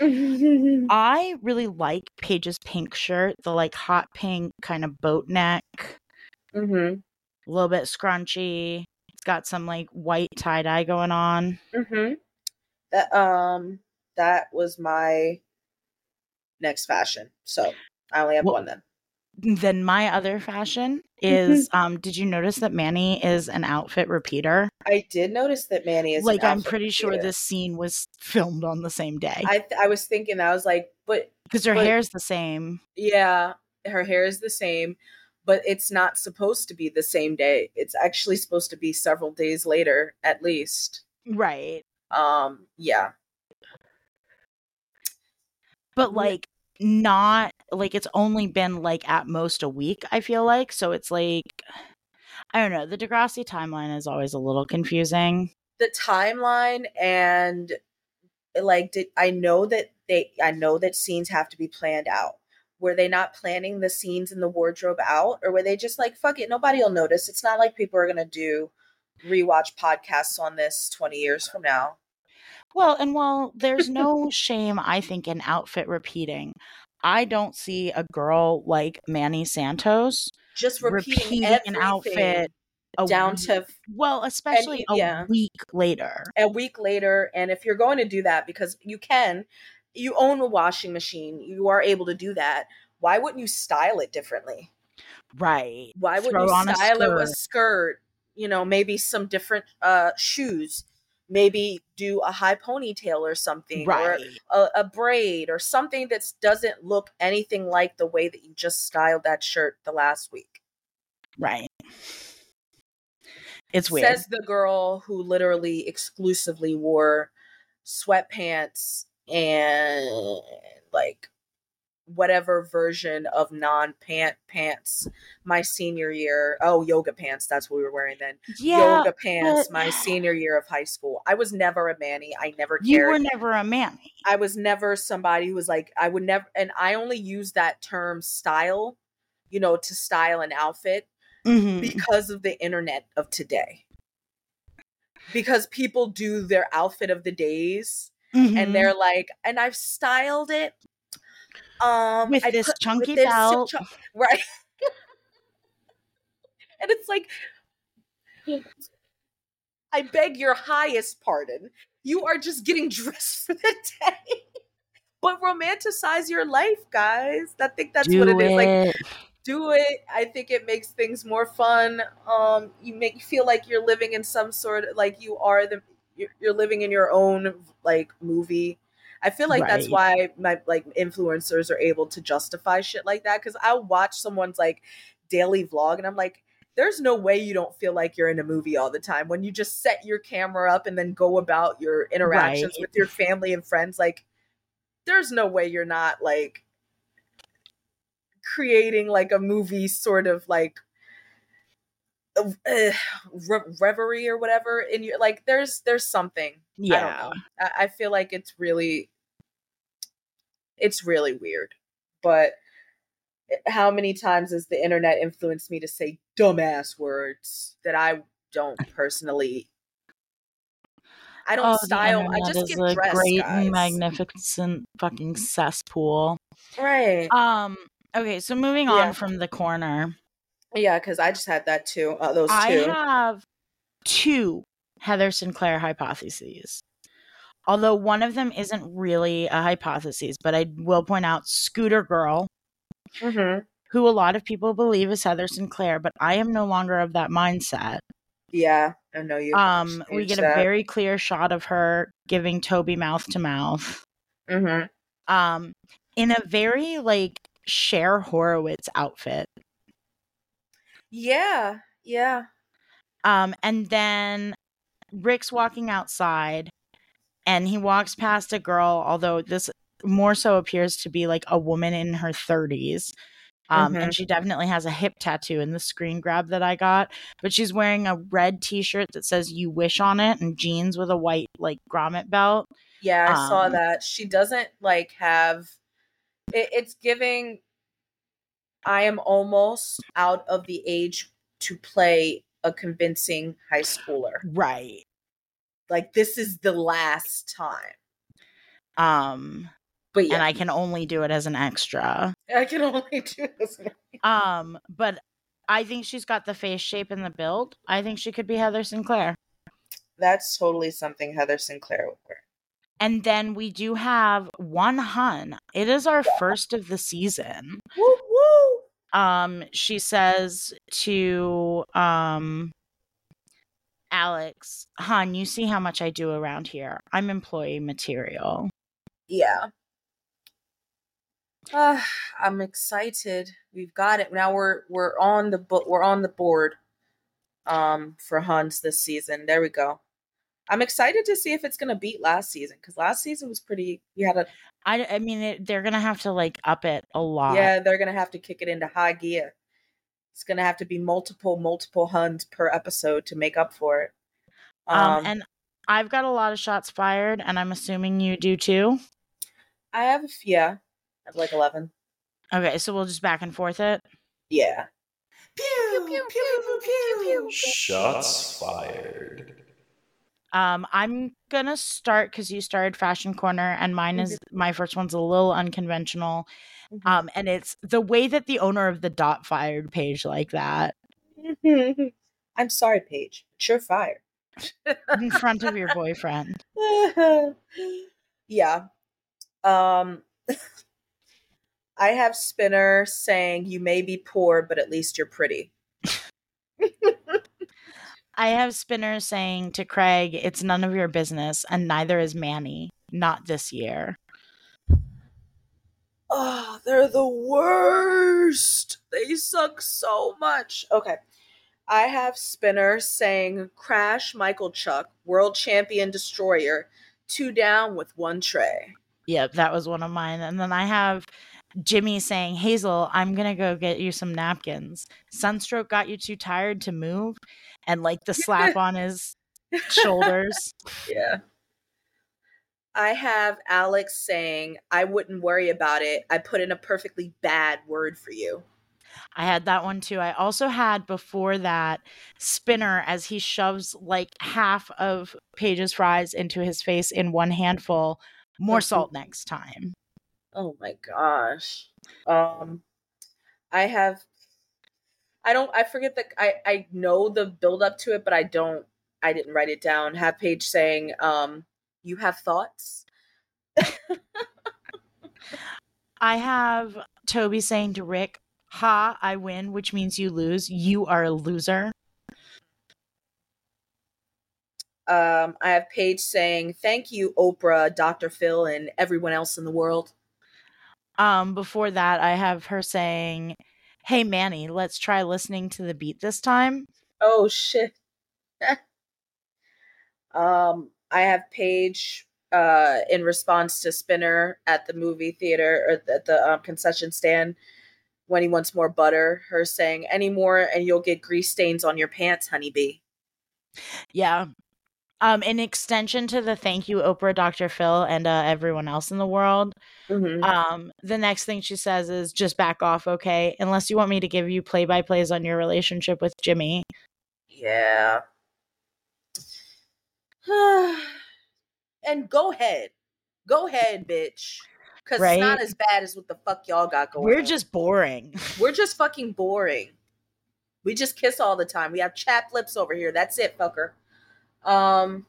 I really like Paige's pink shirt, the like hot pink kind of boat neck, mm-hmm. a little bit scrunchy. It's got some like white tie-dye going on. Mm-hmm. That um that was my next fashion. So I only have Well, one then. Then my other fashion is, um, did you notice that Manny is an outfit repeater? I did notice that Manny is Like, an I'm outfit pretty sure repeater. this scene was filmed on the same day. I th- I was thinking that I was like, but Because her but- hair's the same. yeah, her hair is the same, but it's not supposed to be the same day. It's actually supposed to be several days later, at least. Right. Um, yeah. But, like, not, like, it's only been, like, at most a week, I feel like. So it's like, I don't know. The Degrassi timeline is always a little confusing. The timeline and like did I know that they I know that scenes have to be planned out. Were they not planning the scenes in the wardrobe out, or were they just like, fuck it, nobody will notice? It's not like people are gonna do rewatch podcasts on this twenty years from now. Well, and while there's no shame, I think, in outfit repeating, I don't see a girl like Manny Santos Just repeating, repeating everything an outfit a down week- to well, especially a yeah. week later. a week later. And if you're going to do that, because you can, you own a washing machine, you are able to do that. Why wouldn't you style it differently? Right. Why wouldn't Throw you on a style it with a skirt. skirt? You know, maybe some different uh shoes. Maybe do a high ponytail or something, Right. or a, a braid or something that doesn't look anything like the way that you just styled that shirt the last week. Right. It's weird. Says the girl who literally exclusively wore sweatpants and like whatever version of non-pant pants my senior year. Oh, yoga pants. That's what we were wearing then. yeah. Yoga pants but my senior year of high school. I was never a Manny. I never cared. You were never a Manny. I was never somebody who was like, I would never, and I only use that term style, you know, to style an outfit Mhm. because of the internet of today. Because people do their outfit of the days Mhm. and they're like, and I've styled it um With I this put- chunky this belt. chu- right. And it's like, I beg your highest pardon. You are just getting dressed for the day. But romanticize your life, guys. I think that's do what it is. Like, it. do it. I think it makes things more fun. Um, you make you feel like you're living in some sort of, like you are the you're, you're living in your own like movie. I feel like that's why my like influencers are able to justify shit like that, because I'll watch someone's like daily vlog and I'm like, there's no way you don't feel like you're in a movie all the time when you just set your camera up and then go about your interactions Right. with your family and friends. Like, there's no way you're not like creating like a movie sort of like uh, re- reverie or whatever in your like. There's there's something. I don't Yeah. know. I, I feel like it's really it's really weird. But how many times has the internet influenced me to say dumbass words that I don't personally I don't Oh, the style. I internet just is get a dressed, great guys. and magnificent fucking cesspool. Right. Um, okay, so moving Yeah. on from the corner, Yeah, because I just had that too. Uh, those I two. have two Heather Sinclair hypotheses. Although one of them isn't really a hypothesis, but I will point out Scooter Girl, Mm-hmm. who a lot of people believe is Heather Sinclair, but I am no longer of that mindset. Yeah, I know you. Um, we get a that. very clear shot of her giving Toby mouth to mouth. Mm-hmm. Um, in a very like Cher Horowitz outfit. Yeah, yeah. Um, and then Rick's walking outside and he walks past a girl, although this more so appears to be like a woman in her thirties. Um, Mhm. and she definitely has a hip tattoo in the screen grab that I got, but she's wearing a red t-shirt that says "You Wish" on it and jeans with a white like grommet belt. Yeah, I saw Um, that. She doesn't like have it, it's giving I am almost out of the age to play a convincing high schooler. Right. Like this is the last time. Um, But yeah, and I can only do it as an extra. I can only do this. Um, but I think she's got the face shape and the build. I think she could be Heather Sinclair. That's totally something Heather Sinclair would wear. And then we do have one hun. It is our first of the season. Woo woo. Um, she says to um Alex, "Hun, you see how much I do around here. I'm employee material." Yeah. Uh, I'm excited. We've got it. Now we're we're on the bo- we're on the board um for Huns this season. There we go. I'm excited to see if it's going to beat last season cuz last season was pretty we had a I, I mean, it, they're gonna have to like up it a lot. yeah, they're going to have to kick it into high gear. It's going to have to be multiple multiple Huns per episode to make up for it. Um, Um, and I've got a lot of shots fired, and I'm assuming you do too. I have a f- yeah, I have like eleven. Okay, so we'll just back and forth it. Yeah. Pew, pew, pew, pew, pew. Shots fired. Um, I'm gonna start because you started Fashion Corner, and mine is my first one's a little unconventional. Mhm. Um, and it's the way that the owner of the dot fired page like that I'm sorry, Paige. But you're fired. in front of your boyfriend. Yeah. Um I have Spinner saying you may be poor, but at least you're pretty. I have Spinner saying to Craig, "It's none of your business, and neither is Manny. Not this year." Oh, they're the worst. They suck so much. Okay. I have Spinner saying Crash Michael Chuck, world champion destroyer, two down with one tray. Yep, that was one of mine. And then I have Jimmy saying, "Hazel, I'm gonna go get you some napkins. Sunstroke got you too tired to move," and like the slap on his shoulders. Yeah. I have Alex saying, I wouldn't worry about it. I put in a perfectly bad word for you. I had that one too. I also had before that Spinner as he shoves like half of Paige's fries into his face in one handful. More salt next time. Oh my gosh. Um I have I don't I forget that I I know the build up to it, but I don't I didn't write it down. Have Paige saying, um, you have thoughts? I have Toby saying to Rick, "Ha, I win," which means you lose. You are a loser. Um, I have Paige saying, thank you, Oprah, Doctor Phil, and everyone else in the world. Um, before that, I have her saying, "Hey Manny, let's try listening to the beat this time." Oh shit. um, I have Paige uh in response to Spinner at the movie theater or at the um, concession stand when he wants more butter. Her saying, any more and you'll get grease stains on your pants, honeybee. Yeah. Um, in extension to the thank you, Oprah, Doctor Phil, and uh, everyone else in the world, Mm-hmm. um, the next thing she says is just back off, okay? Unless you want me to give you play-by-plays on your relationship with Jimmy. Yeah. And go ahead. Go ahead, bitch. Because Right? it's not as bad as what the fuck y'all got going We're on. just boring. We're just fucking boring. We just kiss all the time. We have chapped lips over here. That's it, fucker. Um,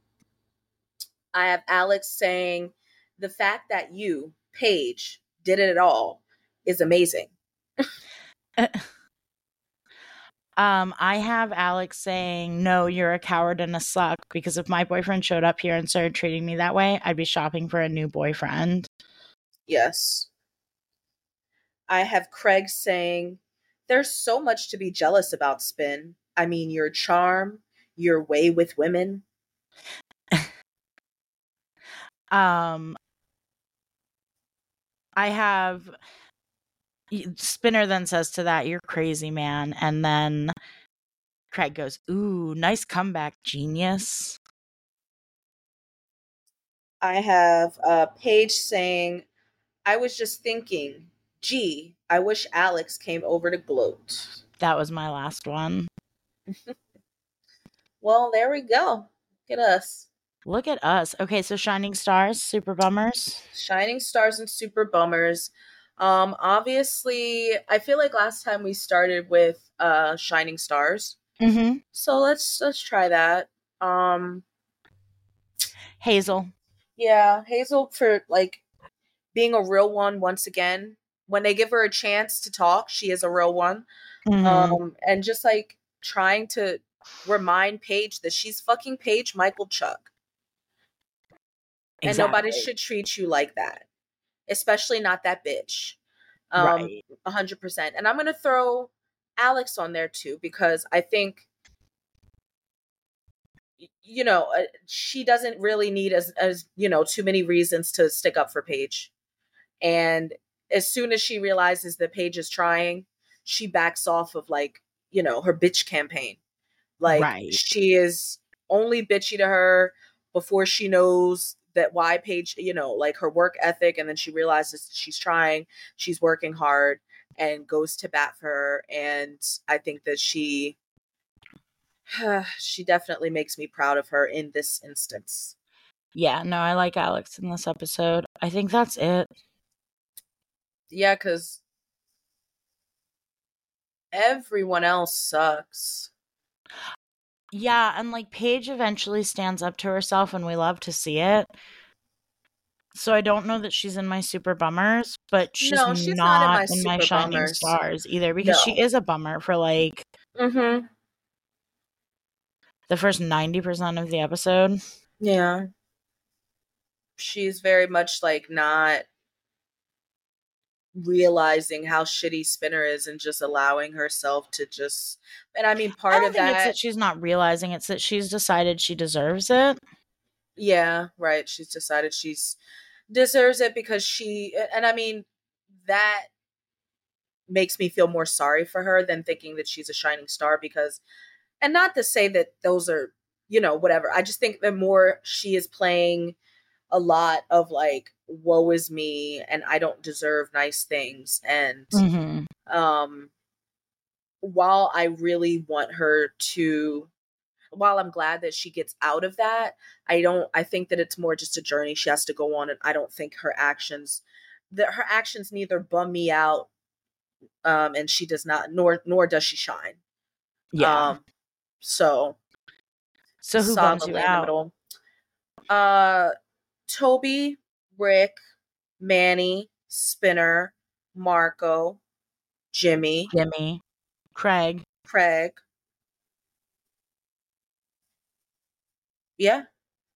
I have Alex saying, the fact that you, Paige, did it at all is amazing. Um, I have Alex saying, no, you're a coward and a suck, because if my boyfriend showed up here and started treating me that way, I'd be shopping for a new boyfriend. Yes. I have Craig saying, there's so much to be jealous about, Spin. I mean, your charm, your way with women. Um, I have Spinner then says to that, you're crazy, man. And then Craig goes, ooh, nice comeback, genius. I have uh, Paige saying, I was just thinking, gee, I wish Alex came over to gloat. That was my last one. Well, there we go. Look at us. Look at us. Okay, so Shining Stars, Super Bummers. Shining stars and super bummers. Um, obviously, I feel like last time we started with uh Shining Stars. Mm-hmm. So let's let's try that. Um Hazel. yeah, Hazel for like being a real one once again. When they give her a chance to talk, she is a real one. Mhm. Um and just like trying to remind Paige that she's fucking Paige Michael Chuck. And nobody Exactly. should treat you like that. Especially not that bitch. Um, Right. one hundred percent. And I'm going to throw Alex on there too, because I think, y- you know, uh, she doesn't really need as, as, you know, too many reasons to stick up for Paige. And as soon as she realizes that Paige is trying, she backs off of like, you know, her bitch campaign. Like Right. she is only bitchy to her before she knows that why Paige, you know, like her work ethic, and then she realizes she's trying, she's working hard, and goes to bat for her. And I think that she, she definitely makes me proud of her in this instance. Yeah, no, I like Alex in this episode. I think that's it. Yeah, because everyone else sucks. Yeah, and like Paige eventually stands up to herself, and we love to see it. So I don't know that she's in my super bummers, but she's, No, she's not, not in my in my super shining bummers. stars either, because she No. is a bummer for like Mm-hmm. the first ninety percent of the episode. Yeah. She's very much like not realizing how shitty Spinner is and just allowing herself to just, and I mean, part I don't of think that, it's that she's not realizing, it's that she's decided she deserves it. yeah, right. She's decided she's deserves it because she, and I mean, that makes me feel more sorry for her than thinking that she's a shining star, because, and not to say that those are, you know, whatever. I just think the more she is playing a lot of like, woe is me and I don't deserve nice things. And Mm-hmm. um while I really want her to, while I'm glad that she gets out of that, I don't, I think that it's more just a journey she has to go on. And I don't think her actions, that her actions neither bum me out, um, and she does not, nor, nor does she shine. Yeah. Um, so, So who bums solidly you in the out? middle. Uh, Toby, Rick, Manny, Spinner, Marco, Jimmy, Jimmy, Craig. Craig. Yeah,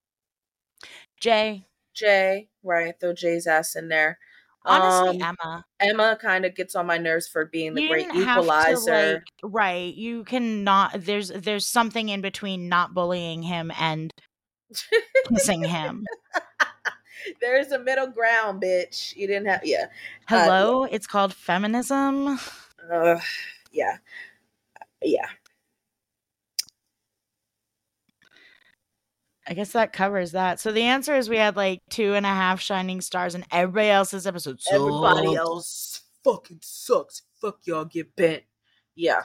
Jay. Jay. Right, throw Jay's ass in there. Honestly, Um, Emma. Emma kind of gets on my nerves for being the You great didn't have to equalizer. like right. You can not. There's there's something in between not bullying him and kissing him. There's a middle ground, bitch. You didn't have, yeah. Uh, Hello, it's called feminism. Uh, yeah. Yeah. I guess that covers that. So the answer is we had like two and a half shining stars, and everybody else's episode sucked. Everybody else fucking sucks. Fuck y'all, get bent. Yeah.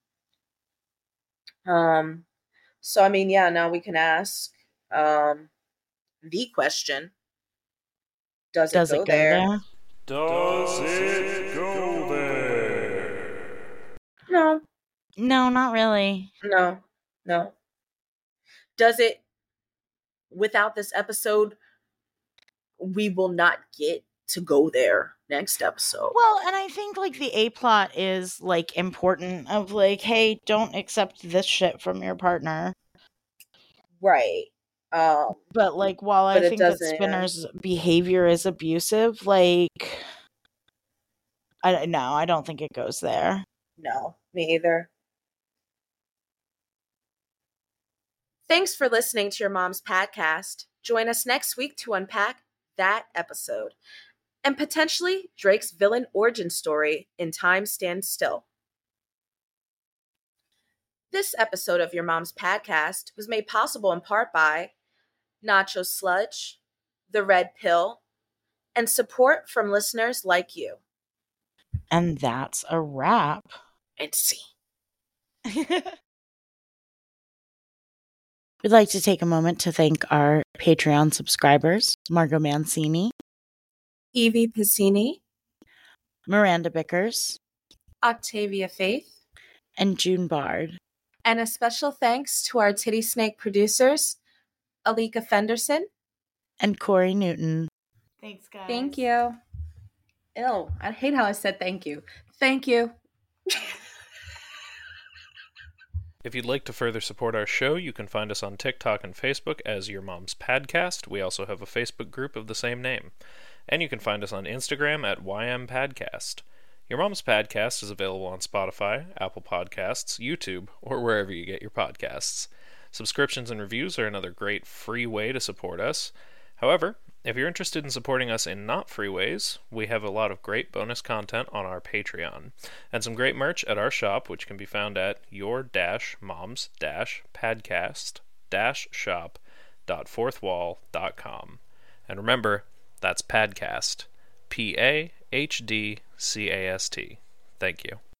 Um. So I mean, yeah. Now we can ask um the question: Does, Does it go, it go there? there? Does it go there? No. No, not really. No. No. Does it? Without this episode, we will not get to go there next episode. Well, and I think like the A plot is like important of like, hey, don't accept this shit from your partner. Right. Um. But like, while But I it think that doesn't, yeah. Spinner's behavior is abusive, like, I no, I don't think it goes there. No, me either. Thanks for listening to your mom's podcast. Join us next week to unpack that episode and potentially Drake's villain origin story in Time Stands Still. This episode of Your Mom's Podcast was made possible in part by Nacho Sludge, The Red Pill, and support from listeners like you. And that's a wrap. And see. We'd like to take a moment to thank our Patreon subscribers, Margot Mancini, Evie Piscini, Miranda Bickers, Octavia Faith, and June Bard. and a special thanks to our Titty Snake producers, Alika Fenderson. and Corey Newton. Thanks, guys. Thank you. Ew, I hate how I said thank you. Thank you. If you'd like to further support our show, you can find us on TikTok and Facebook as Your Mom's Padcast. We also have a Facebook group of the same name. And you can find us on Instagram at Y M Padcast. Your Mom's Padcast is available on Spotify, Apple Podcasts, YouTube, or wherever you get your podcasts. Subscriptions and reviews are another great free way to support us. However, if you're interested in supporting us in not free ways, we have a lot of great bonus content on our Patreon, and some great merch at our shop, which can be found at your-moms-padcast-shop.fourthwall dot com. And remember, that's Padcast. P A H D C A S T. Thank you.